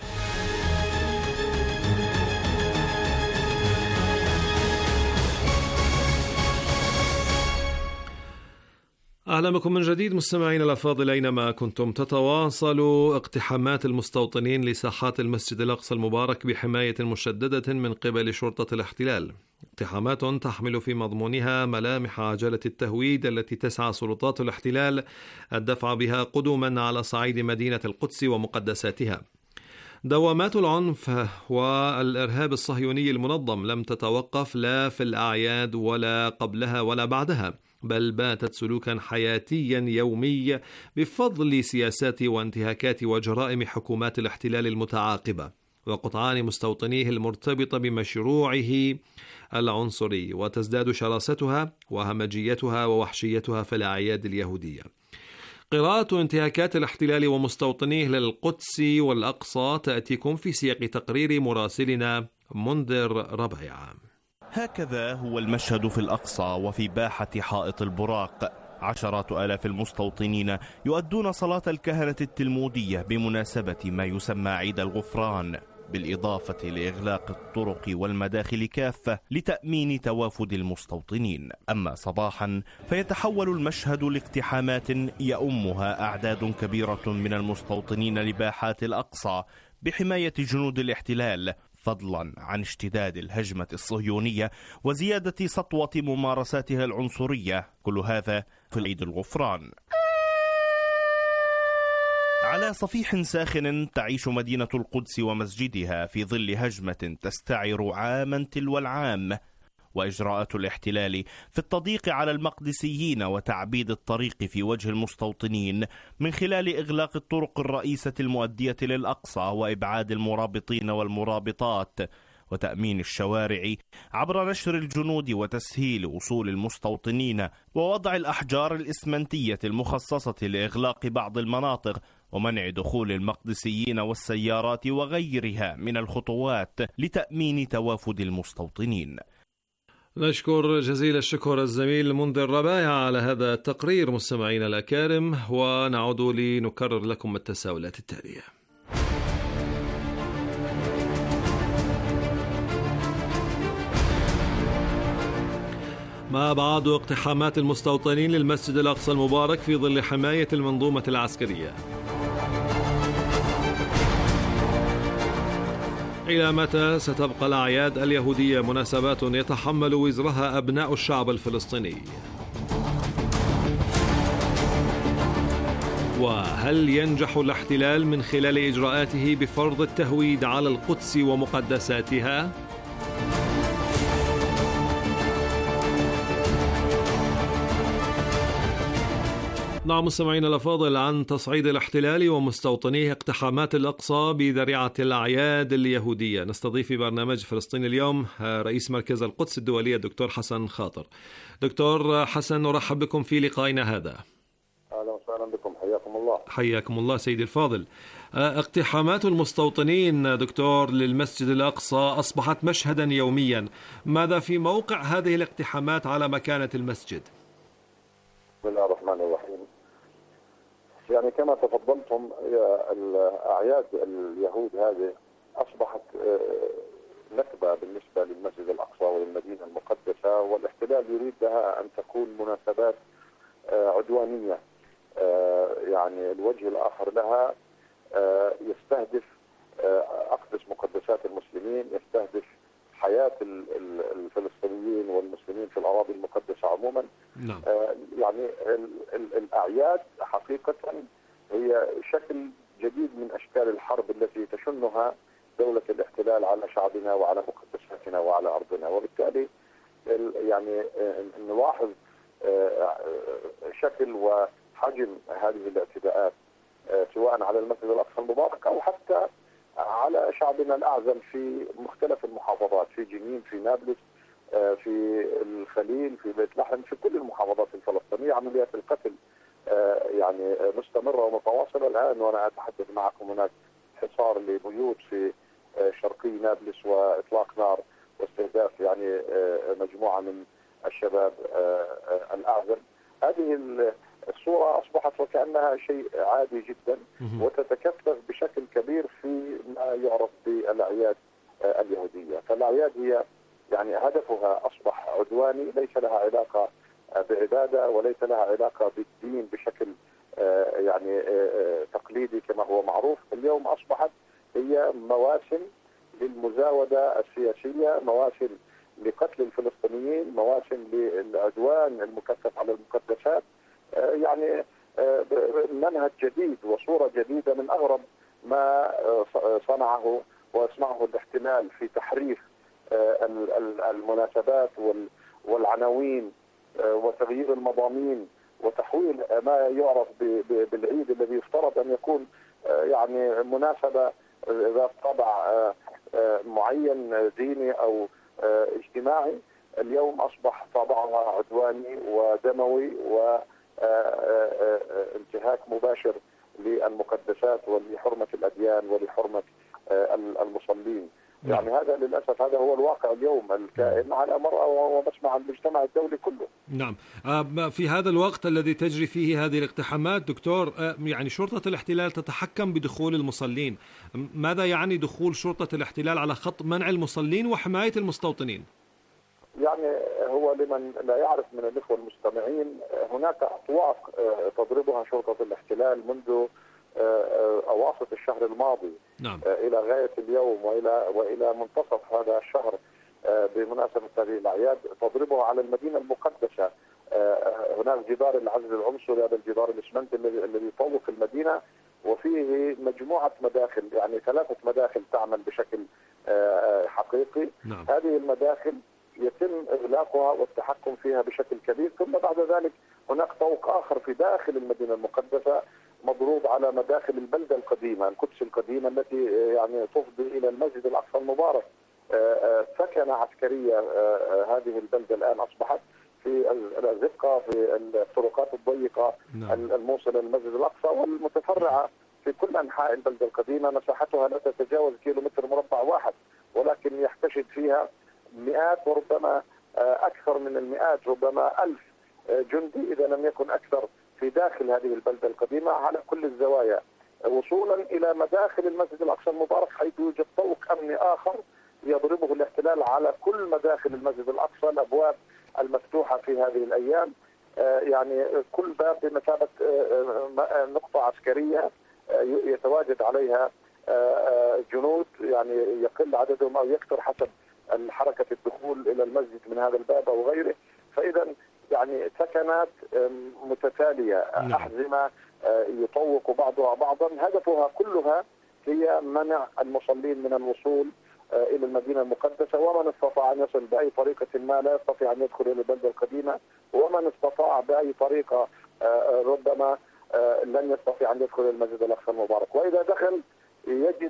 أهلا بكم من جديد مستمعينا الأفاضل أينما كنتم. تتواصل اقتحامات المستوطنين لساحات المسجد الأقصى المبارك بحماية مشددة من قبل شرطة الاحتلال، اقتحامات تحمل في مضمونها ملامح عجلة التهويد التي تسعى سلطات الاحتلال الدفع بها قدما على صعيد مدينة القدس ومقدساتها. دوامات العنف والإرهاب الصهيوني المنظم لم تتوقف لا في الأعياد ولا قبلها ولا بعدها، بل باتت سلوكا حياتيا يومي بفضل سياسات وانتهاكات وجرائم حكومات الاحتلال المتعاقبة وقطعان مستوطنيه المرتبطة بمشروعه العنصري، وتزداد شراستها وهمجيتها ووحشيتها في الأعياد اليهودية. قراءة انتهاكات الاحتلال ومستوطنيه للقدس والأقصى تأتيكم في سياق تقرير مراسلنا منذر ربيع. هكذا هو المشهد في الأقصى وفي باحة حائط البراق. عشرات آلاف المستوطنين يؤدون صلاة الكهنة التلمودية بمناسبة ما يسمى عيد الغفران، بالإضافة لإغلاق الطرق والمداخل كافة لتأمين توافد المستوطنين. أما صباحا فيتحول المشهد لاقتحامات يؤمها أعداد كبيرة من المستوطنين لباحات الأقصى بحماية جنود الاحتلال، فضلا عن اشتداد الهجمة الصهيونية وزيادة سطوة ممارساتها العنصرية، كل هذا في عيد الغفران. على صفيح ساخن تعيش مدينة القدس ومسجدها في ظل هجمة تستعر عاما تلو العام، وإجراءات الاحتلال في التضييق على المقدسيين وتعبيد الطريق في وجه المستوطنين من خلال إغلاق الطرق الرئيسة المؤدية للأقصى وإبعاد المرابطين والمرابطات وتأمين الشوارع عبر نشر الجنود وتسهيل وصول المستوطنين ووضع الأحجار الإسمنتية المخصصة لإغلاق بعض المناطق ومنع دخول المقدسيين والسيارات وغيرها من الخطوات لتأمين توافد المستوطنين. نشكر جزيل الشكر الزميل منذر ربايع على هذا التقرير مستمعينا الأكارم، ونعود لنكرر لكم التساؤلات التالية. ما بعض اقتحامات المستوطنين للمسجد الأقصى المبارك في ظل حماية المنظومة العسكرية؟ إلى متى ستبقى الأعياد اليهودية مناسبات يتحمل وزرها أبناء الشعب الفلسطيني؟ وهل ينجح الاحتلال من خلال إجراءاته بفرض التهويد على القدس ومقدساتها؟ نعم مستمعينا الأفاضل، عن تصعيد الاحتلال ومستوطنيه اقتحامات الأقصى بذريعة الأعياد اليهودية نستضيف في برنامج فلسطين اليوم رئيس مركز القدس الدولي الدكتور حسن خاطر. دكتور حسن، نرحب بكم في لقائنا هذا. أهلا وسهلا بكم، حياكم الله. حياكم الله سيدي الفاضل. اقتحامات المستوطنين دكتور للمسجد الأقصى أصبحت مشهدا يوميا، ماذا في موقع هذه الاقتحامات على مكانة المسجد؟ بسم الله الرحمن الرحيم. يعني كما تفضلتم، الأعياد اليهود هذه أصبحت نكبة بالنسبة للمسجد الأقصى وللمدينة المقدسة، والاحتلال يريد لها أن تكون مناسبات عدوانية. يعني الوجه الآخر لها يستهدف أقدس مقدسات المسلمين، يستهدف حياة الفلسطينيين والمسلمين في الأراضي المقدسة عموما. نعم. يعني الأعياد حقيقة هي شكل جديد من أشكال الحرب التي تشنها دولة الاحتلال على شعبنا وعلى مقدساتنا وعلى أرضنا، وبالتالي يعني نلاحظ شكل وحجم هذه الاعتداءات سواء على المسجد الأقصى المبارك أو حتى على شعبنا الأعزل في مختلف المحافظات، في جنين، في نابلس، في الخليل، في بيت لحم، في كل المحافظات الفلسطينية. عمليات القتل يعني مستمرة ومتواصلة. الآن وأنا أتحدث معكم هناك حصار لبيوت في شرقي نابلس وإطلاق نار واستهداف يعني مجموعة من الشباب الأعزل. هذه الصورة أصبحت وكأنها شيء عادي جدا وتتكثف بشكل كبير في ما يعرف بالأعياد اليهودية. فالأعياد هي يعني هدفها أصبح عدواني، ليس لها علاقة بعبادة وليس لها علاقة بالدين بشكل يعني تقليدي كما هو معروف. اليوم أصبحت هي مواسم للمزاودة السياسية، مواسم لقتل الفلسطينيين، مواسم للعدوان المكثف على المقدسات. يعني منهج جديد وصورة جديدة من أغرب ما صنعه ويصنعه الاحتلال في تحريف المناسبات والعناوين وتغيير المضامين وتحويل ما يعرف بالعيد الذي يفترض أن يكون يعني مناسبة ذات طابع معين ديني أو اجتماعي. اليوم أصبح طابعها عدواني ودموي وانتهاك مباشر للمقدسات ولحرمة الأديان ولحرمة المصلين. يعني هذا للأسف هذا هو الواقع اليوم الكائن على مرأى ومسمع المجتمع الدولي كله. نعم. في هذا الوقت الذي تجري فيه هذه الاقتحامات دكتور، يعني شرطة الاحتلال تتحكم بدخول المصلين. ماذا يعني دخول شرطة الاحتلال على خط منع المصلين وحماية المستوطنين؟ يعني هو لمن لا يعرف من الإخوة المستمعين، هناك أطواق تضربها شرطة الاحتلال منذ أواسط الشهر الماضي. نعم. إلى غاية اليوم وإلى منتصف هذا الشهر بمناسبة هذه الأعياد تضربها على المدينة المقدسة. هناك جدار العزل العنصري، هذا الجدار الإسمنت الذي يطوق المدينة وفيه مجموعة مداخل، يعني 3 مداخل تعمل بشكل حقيقي. نعم. هذه المداخل يتم إغلاقها والتحكم فيها بشكل كبير، ثم بعد ذلك هناك طوق آخر في داخل المدينة المقدسة مضروب على مداخل البلدة القديمة، القدس القديمة التي يعني تفضي إلى المسجد الأقصى المبارك. سكنة عسكرية هذه البلدة الآن أصبحت في الأزقة، في الطرقات الضيقة الموصلة للمسجد الأقصى والمتفرعة في كل أنحاء البلدة القديمة، مساحتها لا تتجاوز كيلومتر مربع واحد، ولكن يحتشد فيها مئات وربما أكثر من المئات، ربما 1000 جندي إذا لم يكن أكثر في داخل هذه البلدة القديمة على كل الزوايا، وصولا إلى مداخل المسجد الأقصى المبارك، حيث يوجد طوق أمني آخر يضربه الاحتلال على كل مداخل المسجد الأقصى، الأبواب المفتوحة في هذه الأيام، يعني كل باب بمثابة نقطة عسكرية يتواجد عليها جنود، يعني يقل عددهم أو يكثر حسب حركة الدخول إلى المسجد من هذا الباب أو غيره. فإذا يعني سكنات متتالية، أحزمة يطوق بعضها بعضا، هدفها كلها هي منع المصلين من الوصول إلى المدينة المقدسة، ومن استطاع أن يصل بأي طريقة ما لا يستطيع أن يدخل إلى البلدة القديمة، ومن استطاع بأي طريقة ربما لن يستطيع أن يدخل إلى المسجد الأقصى المبارك. وإذا دخل يجد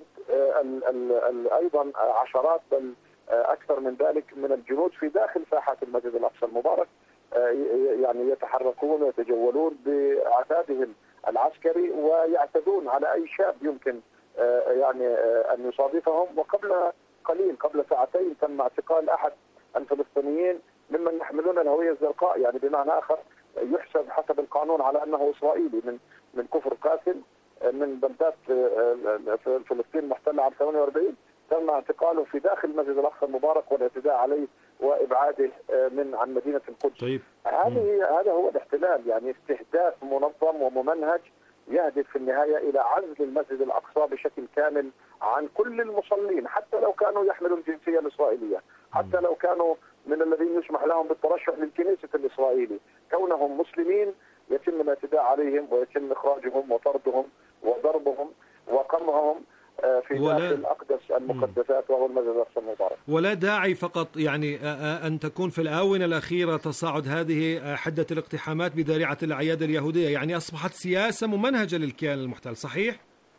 أيضا عشرات بل أكثر من ذلك من الجنود في داخل ساحات المسجد الأقصى المبارك، يعني يتحركون ويتجولون بعتادهم العسكري ويعتدون على أي شاب يمكن يعني أن يصادفهم. وقبل قليل، قبل ساعتين، تم اعتقال أحد الفلسطينيين ممن يحملون الهوية الزرقاء، يعني بمعنى آخر يحسب حسب القانون على أنه إسرائيلي من كفر قاسم من بلدات فلسطين المحتلة عام 48. تم اعتقاله في داخل المسجد الأقصى المبارك والاعتداء عليه وإبعاده عن مدينة القدس. طيب. هذا هو الاحتلال، يعني استهداف منظم وممنهج يهدف في النهاية إلى عزل المسجد الأقصى بشكل كامل عن كل المصلين، حتى لو كانوا يحملوا الجنسية الإسرائيلية، حتى لو كانوا من الذين يسمح لهم بالترشح للكنيسة الإسرائيلي، كونهم مسلمين يتم الاعتداء عليهم ويتم إخراجهم وطردهم وضربهم وقمعهم في داخل أقدس المقدسات وهو المسجد الأقصى المبارك. ولا داعي فقط يعني أن تكون في الآونة الأخيرة تصاعد هذه حدة الاقتحامات بذريعة الأعياد اليهودية، يعني أصبحت سياسة ممنهجة للكيان المحتل، صحيح؟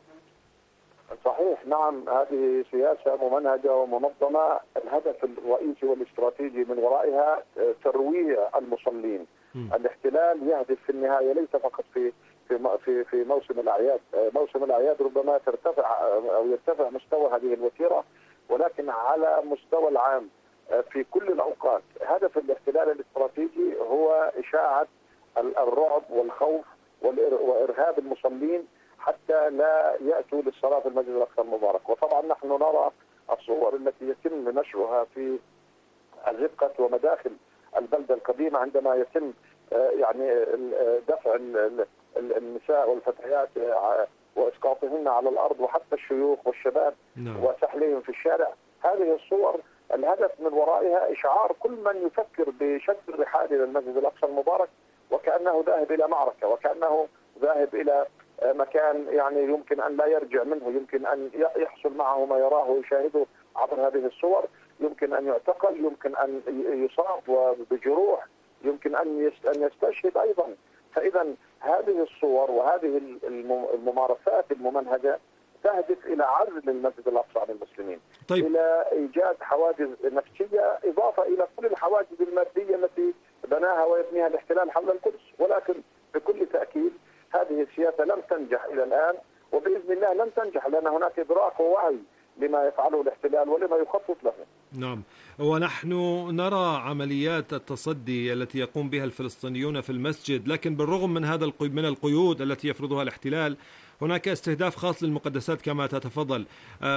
صحيح، نعم، هذه سياسة ممنهجة ومنظمة، الهدف الرئيسي والاستراتيجي من ورائها ترويع المصلين. الاحتلال يهدف في النهاية ليس فقط في موسم الأعياد، موسم الأعياد ربما ترتفع أو يرتفع مستوى هذه الوتيرة، ولكن على مستوى العام في كل الأوقات هدف الاحتلال الاستراتيجي هو إشاعة الرعب والخوف وإرهاب المصلين حتى لا يأتوا للصلاة في المسجد الأقصى المبارك. وطبعا نحن نرى الصور التي يتم نشرها في أزقة ومداخل البلدة القديمة عندما يتم يعني دفع النساء والفتيات وإسقاطهن على الأرض، وحتى الشيوخ والشباب وسحلهم في الشارع. هذه الصور الهدف من ورائها إشعار كل من يفكر بشد الرحال إلى المسجد الأقصى المبارك وكأنه ذاهب إلى معركة، وكأنه ذاهب إلى مكان يعني يمكن أن لا يرجع منه، يمكن أن يحصل معه ما يراه ويشاهده عبر هذه الصور، يمكن أن يعتقل، يمكن أن يصاب بجروح، يمكن أن يستشهد أيضا. فإذا هذه الصور وهذه الممارسات الممنهجة تهدف إلى عزل المسجد الأقصى عن المسلمين. طيب. إلى إيجاد حواجز نفسية إضافة إلى كل الحواجز المادية التي بناها ويبنيها الاحتلال حول القدس. ولكن بكل تأكيد هذه السياسة لم تنجح إلى الآن، وبإذن الله لن تنجح، لأن هناك إدراك ووعي لما يفعله الاحتلال ولما يخطط له. نعم، ونحن نرى عمليات التصدي التي يقوم بها الفلسطينيون في المسجد، لكن بالرغم من هذا من القيود التي يفرضها الاحتلال هناك استهداف خاص للمقدسات كما تتفضل،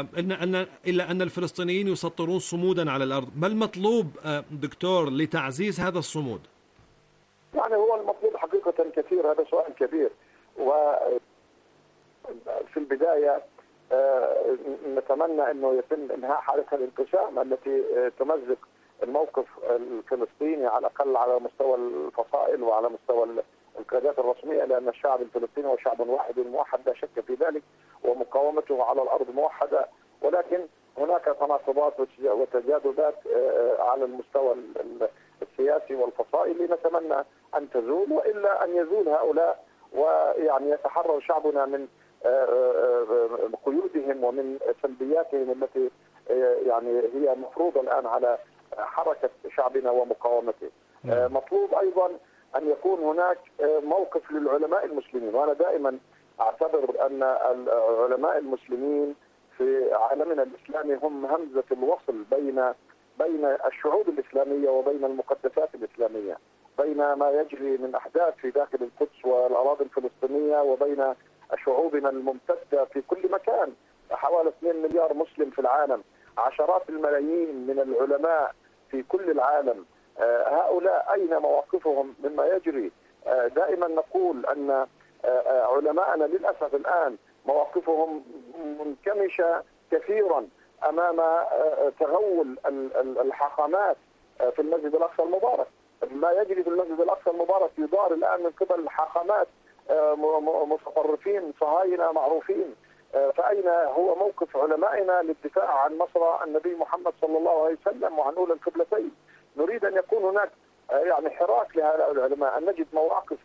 إلا أن الفلسطينيين يسطرون صمودا على الأرض. ما المطلوب دكتور لتعزيز هذا الصمود؟ يعني هو المطلوب حقيقة كثير، هذا سؤال كبير. وفي البداية نتمنى أنه يتم إنهاء حالة الانقسام التي تمزق الموقف الفلسطيني على الأقل على مستوى الفصائل وعلى مستوى القيادات الرسمية، لأن الشعب الفلسطيني هو شعب واحد موحد لا شك في ذلك، ومقاومته على الأرض موحدة. ولكن هناك تناقضات وتجاذبات على المستوى السياسي والفصائلي نتمنى أن تزول، وإلا أن يزول هؤلاء ويعني يتحرر شعبنا من قيودهم ومن سلبياتهم التي يعني هي مفروضة الآن على حركة شعبنا ومقاومته. مطلوب أيضا أن يكون هناك موقف للعلماء المسلمين، وأنا دائما أعتبر أن العلماء المسلمين في عالمنا الإسلامي هم همزة الوصل بين الشعوب الإسلامية وبين المقدسات الإسلامية، بين ما يجري من أحداث في داخل القدس والأراضي الفلسطينية وبين شعوبنا الممتدة في كل مكان. حوالي 2 مليار مسلم في العالم، عشرات الملايين من العلماء في كل العالم. هؤلاء أين مواقفهم مما يجري؟ دائما نقول أن علماءنا للأسف الآن مواقفهم منكمشة كثيرا أمام تغول الحاخامات في المسجد الأقصى المبارك. ما يجري في المسجد الأقصى المبارك يدار الآن من قبل الحاخامات متطرفين صهاينة معروفين. فأين هو موقف علمائنا للدفاع عن مصر النبي محمد صلى الله عليه وسلم وعن أولى القبلتين؟ نريد أن يكون هناك يعني حراك لهؤلاء العلماء، أن نجد مواقف،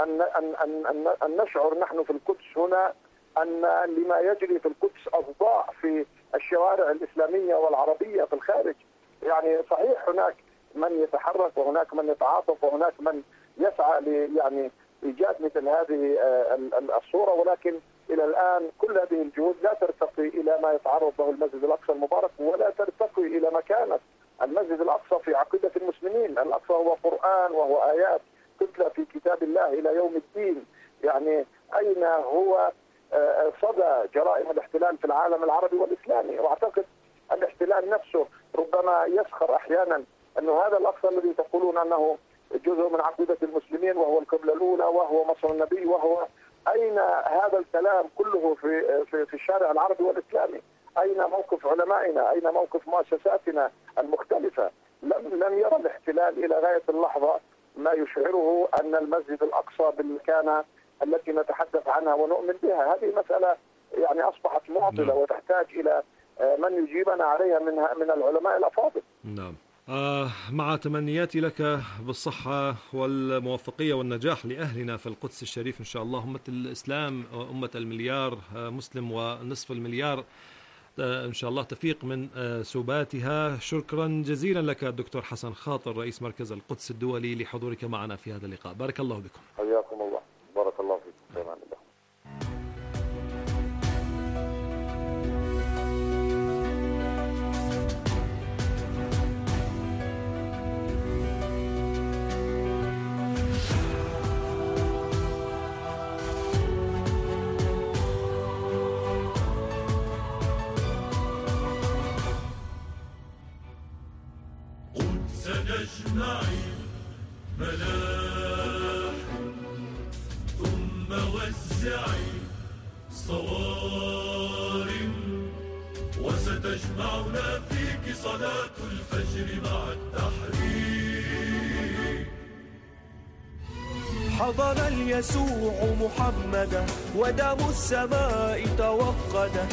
أن نشعر نحن في القدس هنا أن لما يجري في القدس أضداع في الشوارع الإسلامية والعربية في الخارج. يعني صحيح هناك من يتحرك وهناك من يتعاطف وهناك من يسعى يعني إيجاد مثل هذه الصورة، ولكن إلى الآن كل هذه الجهود لا ترتقي إلى ما يتعرض له المسجد الأقصى المبارك، ولا ترتقي إلى مكانة المسجد الأقصى في عقيدة المسلمين. الأقصى هو قرآن وهو آيات تتلى في كتاب الله إلى يوم الدين. يعني أين هو صدى جرائم الاحتلال في العالم العربي والإسلامي؟ وأعتقد الاحتلال نفسه ربما يسخر أحيانا أنه هذا الأقصى الذي تقولون أنه جزء من عقيدة المسلمين وهو القبلة الأولى وهو مصر النبي وهو، أين هذا الكلام كله في الشارع العربي والإسلامي؟ أين موقف علمائنا؟ أين موقف مؤسساتنا المختلفة؟ لم يرى الاحتلال إلى غاية اللحظة ما يشعره أن المسجد الأقصى بالمكانة التي نتحدث عنها ونؤمن بها. هذه مسألة يعني أصبحت معضلة وتحتاج إلى من يجيبنا عليها من العلماء الأفاضل. نعم. مع تمنياتي لك بالصحة والموفقية والنجاح لأهلنا في القدس الشريف إن شاء الله، أمة الإسلام، أمة المليار مسلم ونصف المليار إن شاء الله تفيق من سباتها. شكرا جزيلا لك دكتور حسن خاطر رئيس مركز القدس الدولي لحضورك معنا في هذا اللقاء. بارك الله بكم. حياكم الله. بارك الله فيكم. بإذن الله. سنجمعين ملاح ثم وزعين صوارم وستجمعنا فيك صلاة الفجر مع التحرير. حضر اليسوع محمدا ودم السماء توقد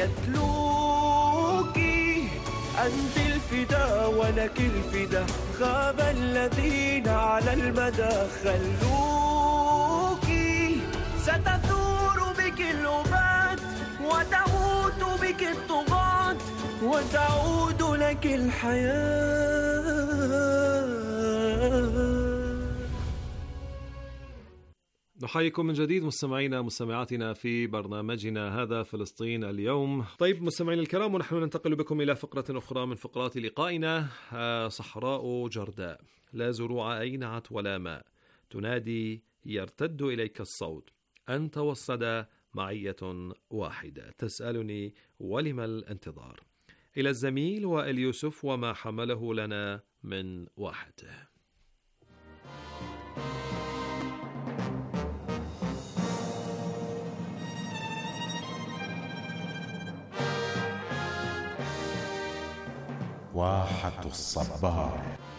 يتلوك أنت الفدا ولك الفدا خاب الذين على المدى خلوك ستثور بك الأباد وتموت بك الطغاة وتعود لك الحياة. نحييكم من جديد مستمعينا مستمعاتنا في برنامجنا هذا فلسطين اليوم. طيب مستمعينا الكرام، ونحن ننتقل بكم إلى فقرة أخرى من فقرات لقائنا. صحراء جرداء لا زروع أينعت ولا ماء، تنادي يرتد إليك الصوت، أنت والصدى معية واحدة، تسألني ولما الانتظار. إلى الزميل وائل يوسف وما حمله لنا من واحته. واحة الصبار.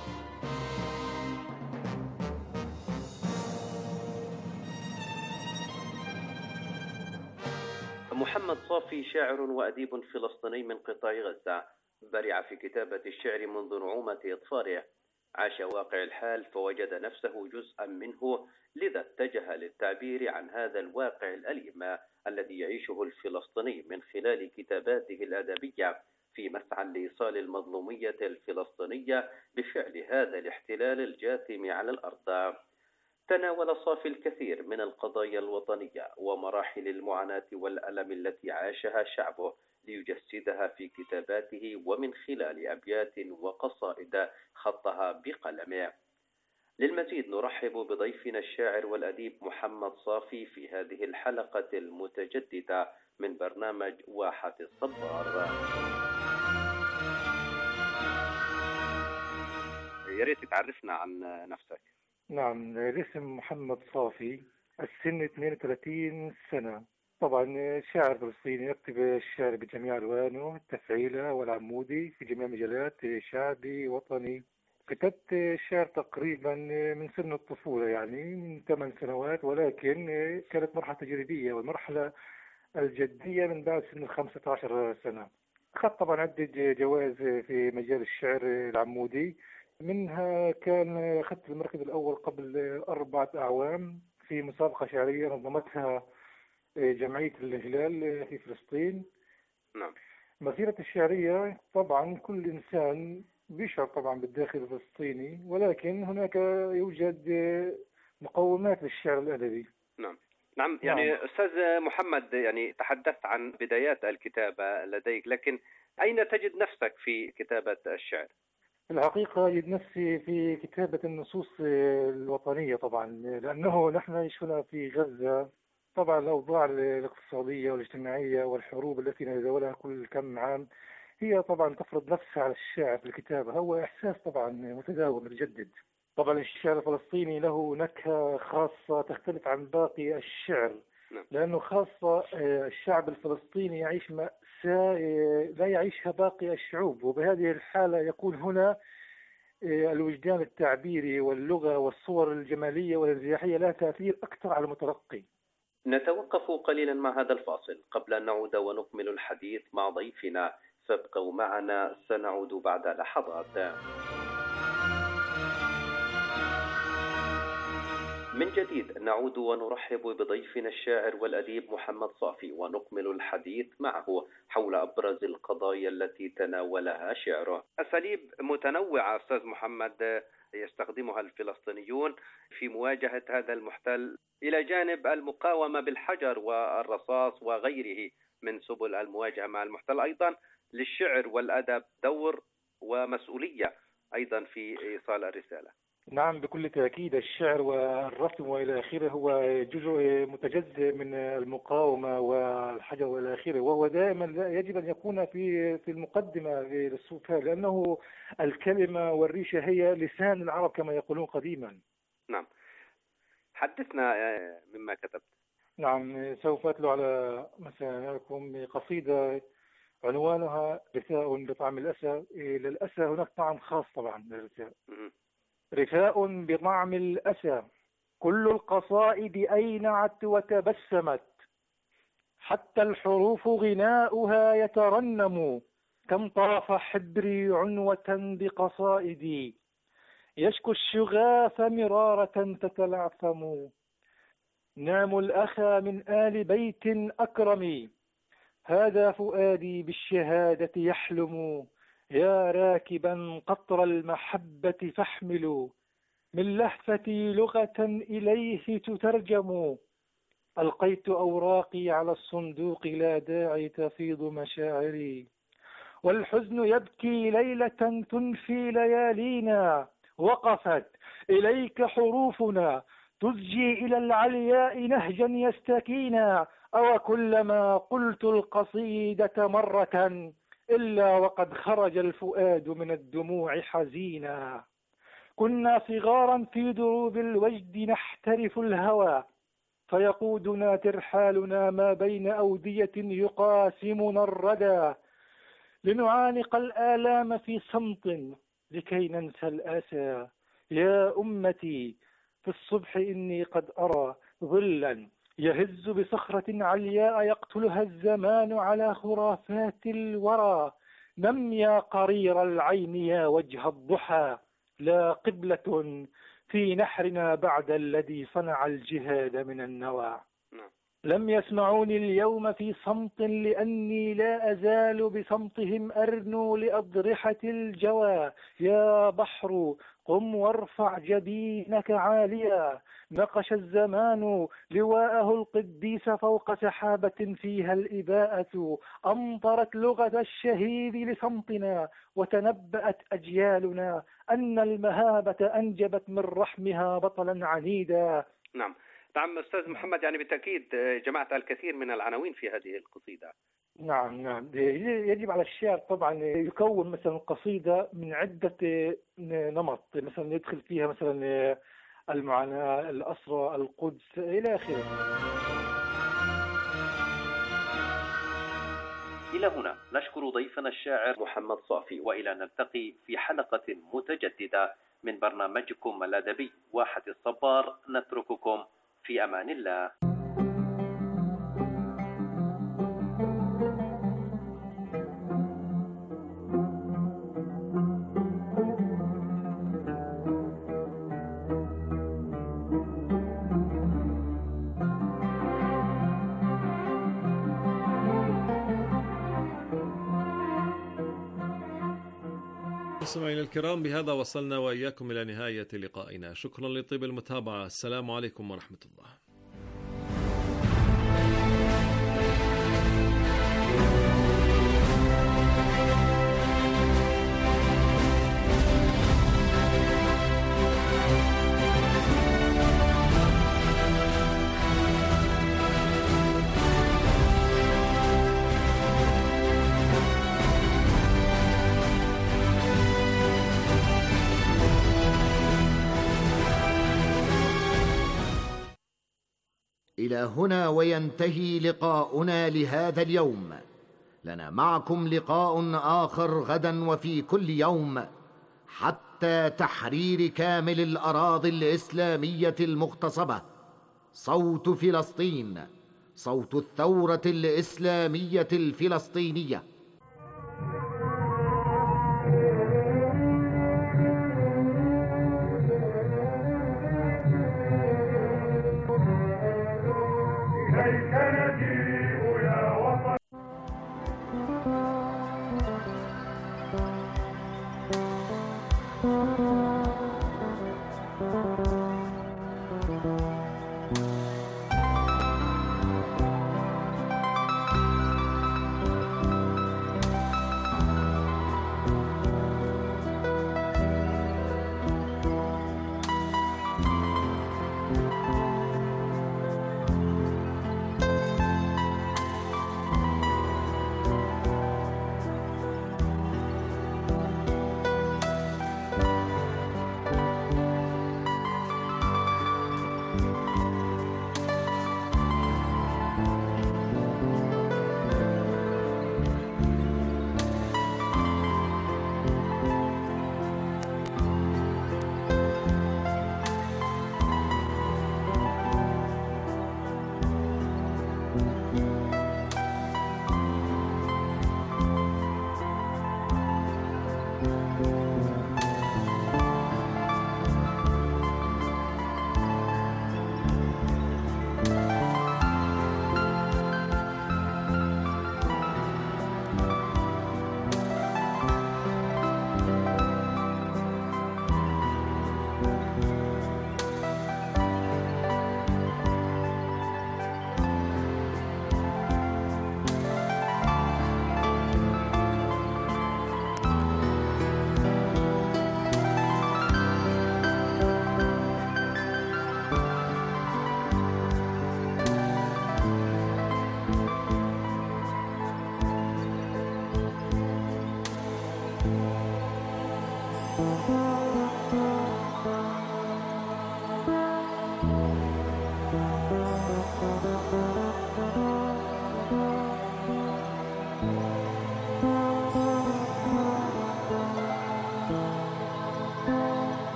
محمد صافي شاعر وأديب فلسطيني من قطاع غزة، برع في كتابة الشعر منذ نعومة أطفاله، عاش واقع الحال فوجد نفسه جزءا منه، لذا اتجه للتعبير عن هذا الواقع الأليم الذي يعيشه الفلسطيني من خلال كتاباته الأدبية في مسعى لإيصال المظلومية الفلسطينية بفعل هذا الاحتلال الجاثم على الأرض. تناول صافي الكثير من القضايا الوطنية ومراحل المعاناة والألم التي عاشها شعبه ليجسدها في كتاباته ومن خلال أبيات وقصائد خطها بقلمه. للمزيد نرحب بضيفنا الشاعر والأديب محمد صافي في هذه الحلقة المتجددة من برنامج واحة الصبار. يا ريت تعرفنا عن نفسك. نعم، الاسم محمد صافي، السن 32 سنة. طبعا شاعر فلسطيني، يكتب الشعر بجميع ألوانه، التفعيلة والعمودي في جميع مجالات، شعبي وطني. كتبت الشعر تقريبا من سن الطفولة، يعني من 8 سنوات، ولكن كانت مرحلة تجريبية، والمرحلة الجدية من بعد سن 15 سنة. أخذت طبعا عدة جوائز في مجال الشعر العمودي، منها كان أخذت المركز الأول قبل 4 أعوام في مسابقة شعرية نظمتها جمعية الهلال في فلسطين. نعم. مسيرة الشعرية طبعا كل إنسان بيشعر طبعا بالداخل الفلسطيني، ولكن هناك يوجد مقومات للشعر الأدبي. نعم يعني أستاذ محمد، يعني تحدثت عن بدايات الكتابة لديك، لكن أين تجد نفسك في كتابة الشعر؟ في الحقيقة أجد نفسي في كتابة النصوص الوطنية طبعا، لأنه نحن نعيش هنا في غزة. طبعا الأوضاع الاقتصادية والاجتماعية والحروب التي نتداولها كل كم عام هي طبعا تفرض نفسها على الشاعر في الكتابة. هو إحساس طبعا متداول متجدد. طبعا الشعر الفلسطيني له نكهة خاصة تختلف عن باقي الشعر، لأنه خاصة الشعب الفلسطيني يعيش مأساة لا يعيشها باقي الشعوب، وبهذه الحالة يكون هنا الوجدان التعبيري واللغة والصور الجمالية والانزياحية لها تأثير أكثر على المتلقي. نتوقف قليلا مع هذا الفاصل قبل أن نعود ونكمل الحديث مع ضيفنا، فابقوا معنا، سنعود بعد لحظات. من جديد نعود ونرحب بضيفنا الشاعر والأديب محمد صافي، ونكمل الحديث معه حول أبرز القضايا التي تناولها شعره. أساليب متنوعة أستاذ محمد يستخدمها الفلسطينيون في مواجهة هذا المحتل، إلى جانب المقاومة بالحجر والرصاص وغيره من سبل المواجهة مع المحتل. أيضا للشعر والأدب دور ومسؤولية أيضا في إيصال الرسالة. نعم بكل تأكيد، الشعر والرسم وإلى آخره هو جزء متجزء من المقاومة والحجر وإلى آخره، وهو دائما يجب أن يكون في المقدمة للصوفية، لأنه الكلمة والريشة هي لسان العرب كما يقولون قديما. نعم، حدثنا مما كتبت. نعم، سوف أتلو على مسامعكم قصيدة عنوانها رثاء بطعم الأسى. للأسى هناك طعم خاص طبعا للرثاء. رثاء بطعم الأسى، كل القصائد أينعت وتبسمت، حتى الحروف غناؤها يترنم. كم طاف حبري عنوة بقصائدي، يشكو الشغاف مرارة تتلعثم. نعم الأخا من آل بيت أكرم، هذا فؤادي بالشهادة يحلم. يا راكبا قطر المحبة فاحملوا، من لهفتي لغة إليه تترجم. ألقيت أوراقي على الصندوق، لا داعي تفيض مشاعري، والحزن يبكي ليلة تنفي ليالينا. وقفت إليك حروفنا تزجي إلى العلياء نهجا يستكينا. أو كلما قلت القصيدة مرة، إلا وقد خرج الفؤاد من الدموع حزينا. كنا صغارا في دروب الوجد نحترف الهوى، فيقودنا ترحالنا ما بين أودية يقاسمنا الردى. لنعانق الآلام في صمت لكي ننسى الأسى. يا أمتي في الصبح إني قد أرى ظلا يهز بصخرة علياء، يقتلها الزمان على خرافات الورى. نم يا قرير العين يا وجه الضحى، لا قبلة في نحرنا بعد الذي صنع الجهاد من النوى. لم يسمعوني اليوم في صمت لأني لا أزال بصمتهم أرنو لأضرحة الجوى. يا بحر قم وارفع جبينك عاليا، نقش الزمان لواءه القديس فوق سحابة فيها الإباءة. أمطرت لغة الشهيد لصمتنا، وتنبأت أجيالنا أن المهابة أنجبت من رحمها بطلا عنيدا. نعم أستاذ محمد، يعني بالتأكيد جمعت الكثير من العناوين في هذه القصيدة. نعم يجب على الشاعر طبعا يكون مثلا القصيدة من عدة نمط، مثلا يدخل فيها مثلا المعاناة، الأسرى، القدس إلى آخره. إلى هنا نشكر ضيفنا الشاعر محمد صافي، وإلى نلتقي في حلقة متجددة من برنامجكم الأدبي واحة الصبار. نترككم في أمان الله. مستمعينا الكرام، بهذا وصلنا وإياكم إلى نهاية لقائنا. شكرا لطيب المتابعة. السلام عليكم ورحمة الله. إلى هنا وينتهي لقاؤنا لهذا اليوم. لنا معكم لقاء آخر غدا وفي كل يوم، حتى تحرير كامل الأراضي الإسلامية المغتصبة. صوت فلسطين، صوت الثورة الإسلامية الفلسطينية. وطن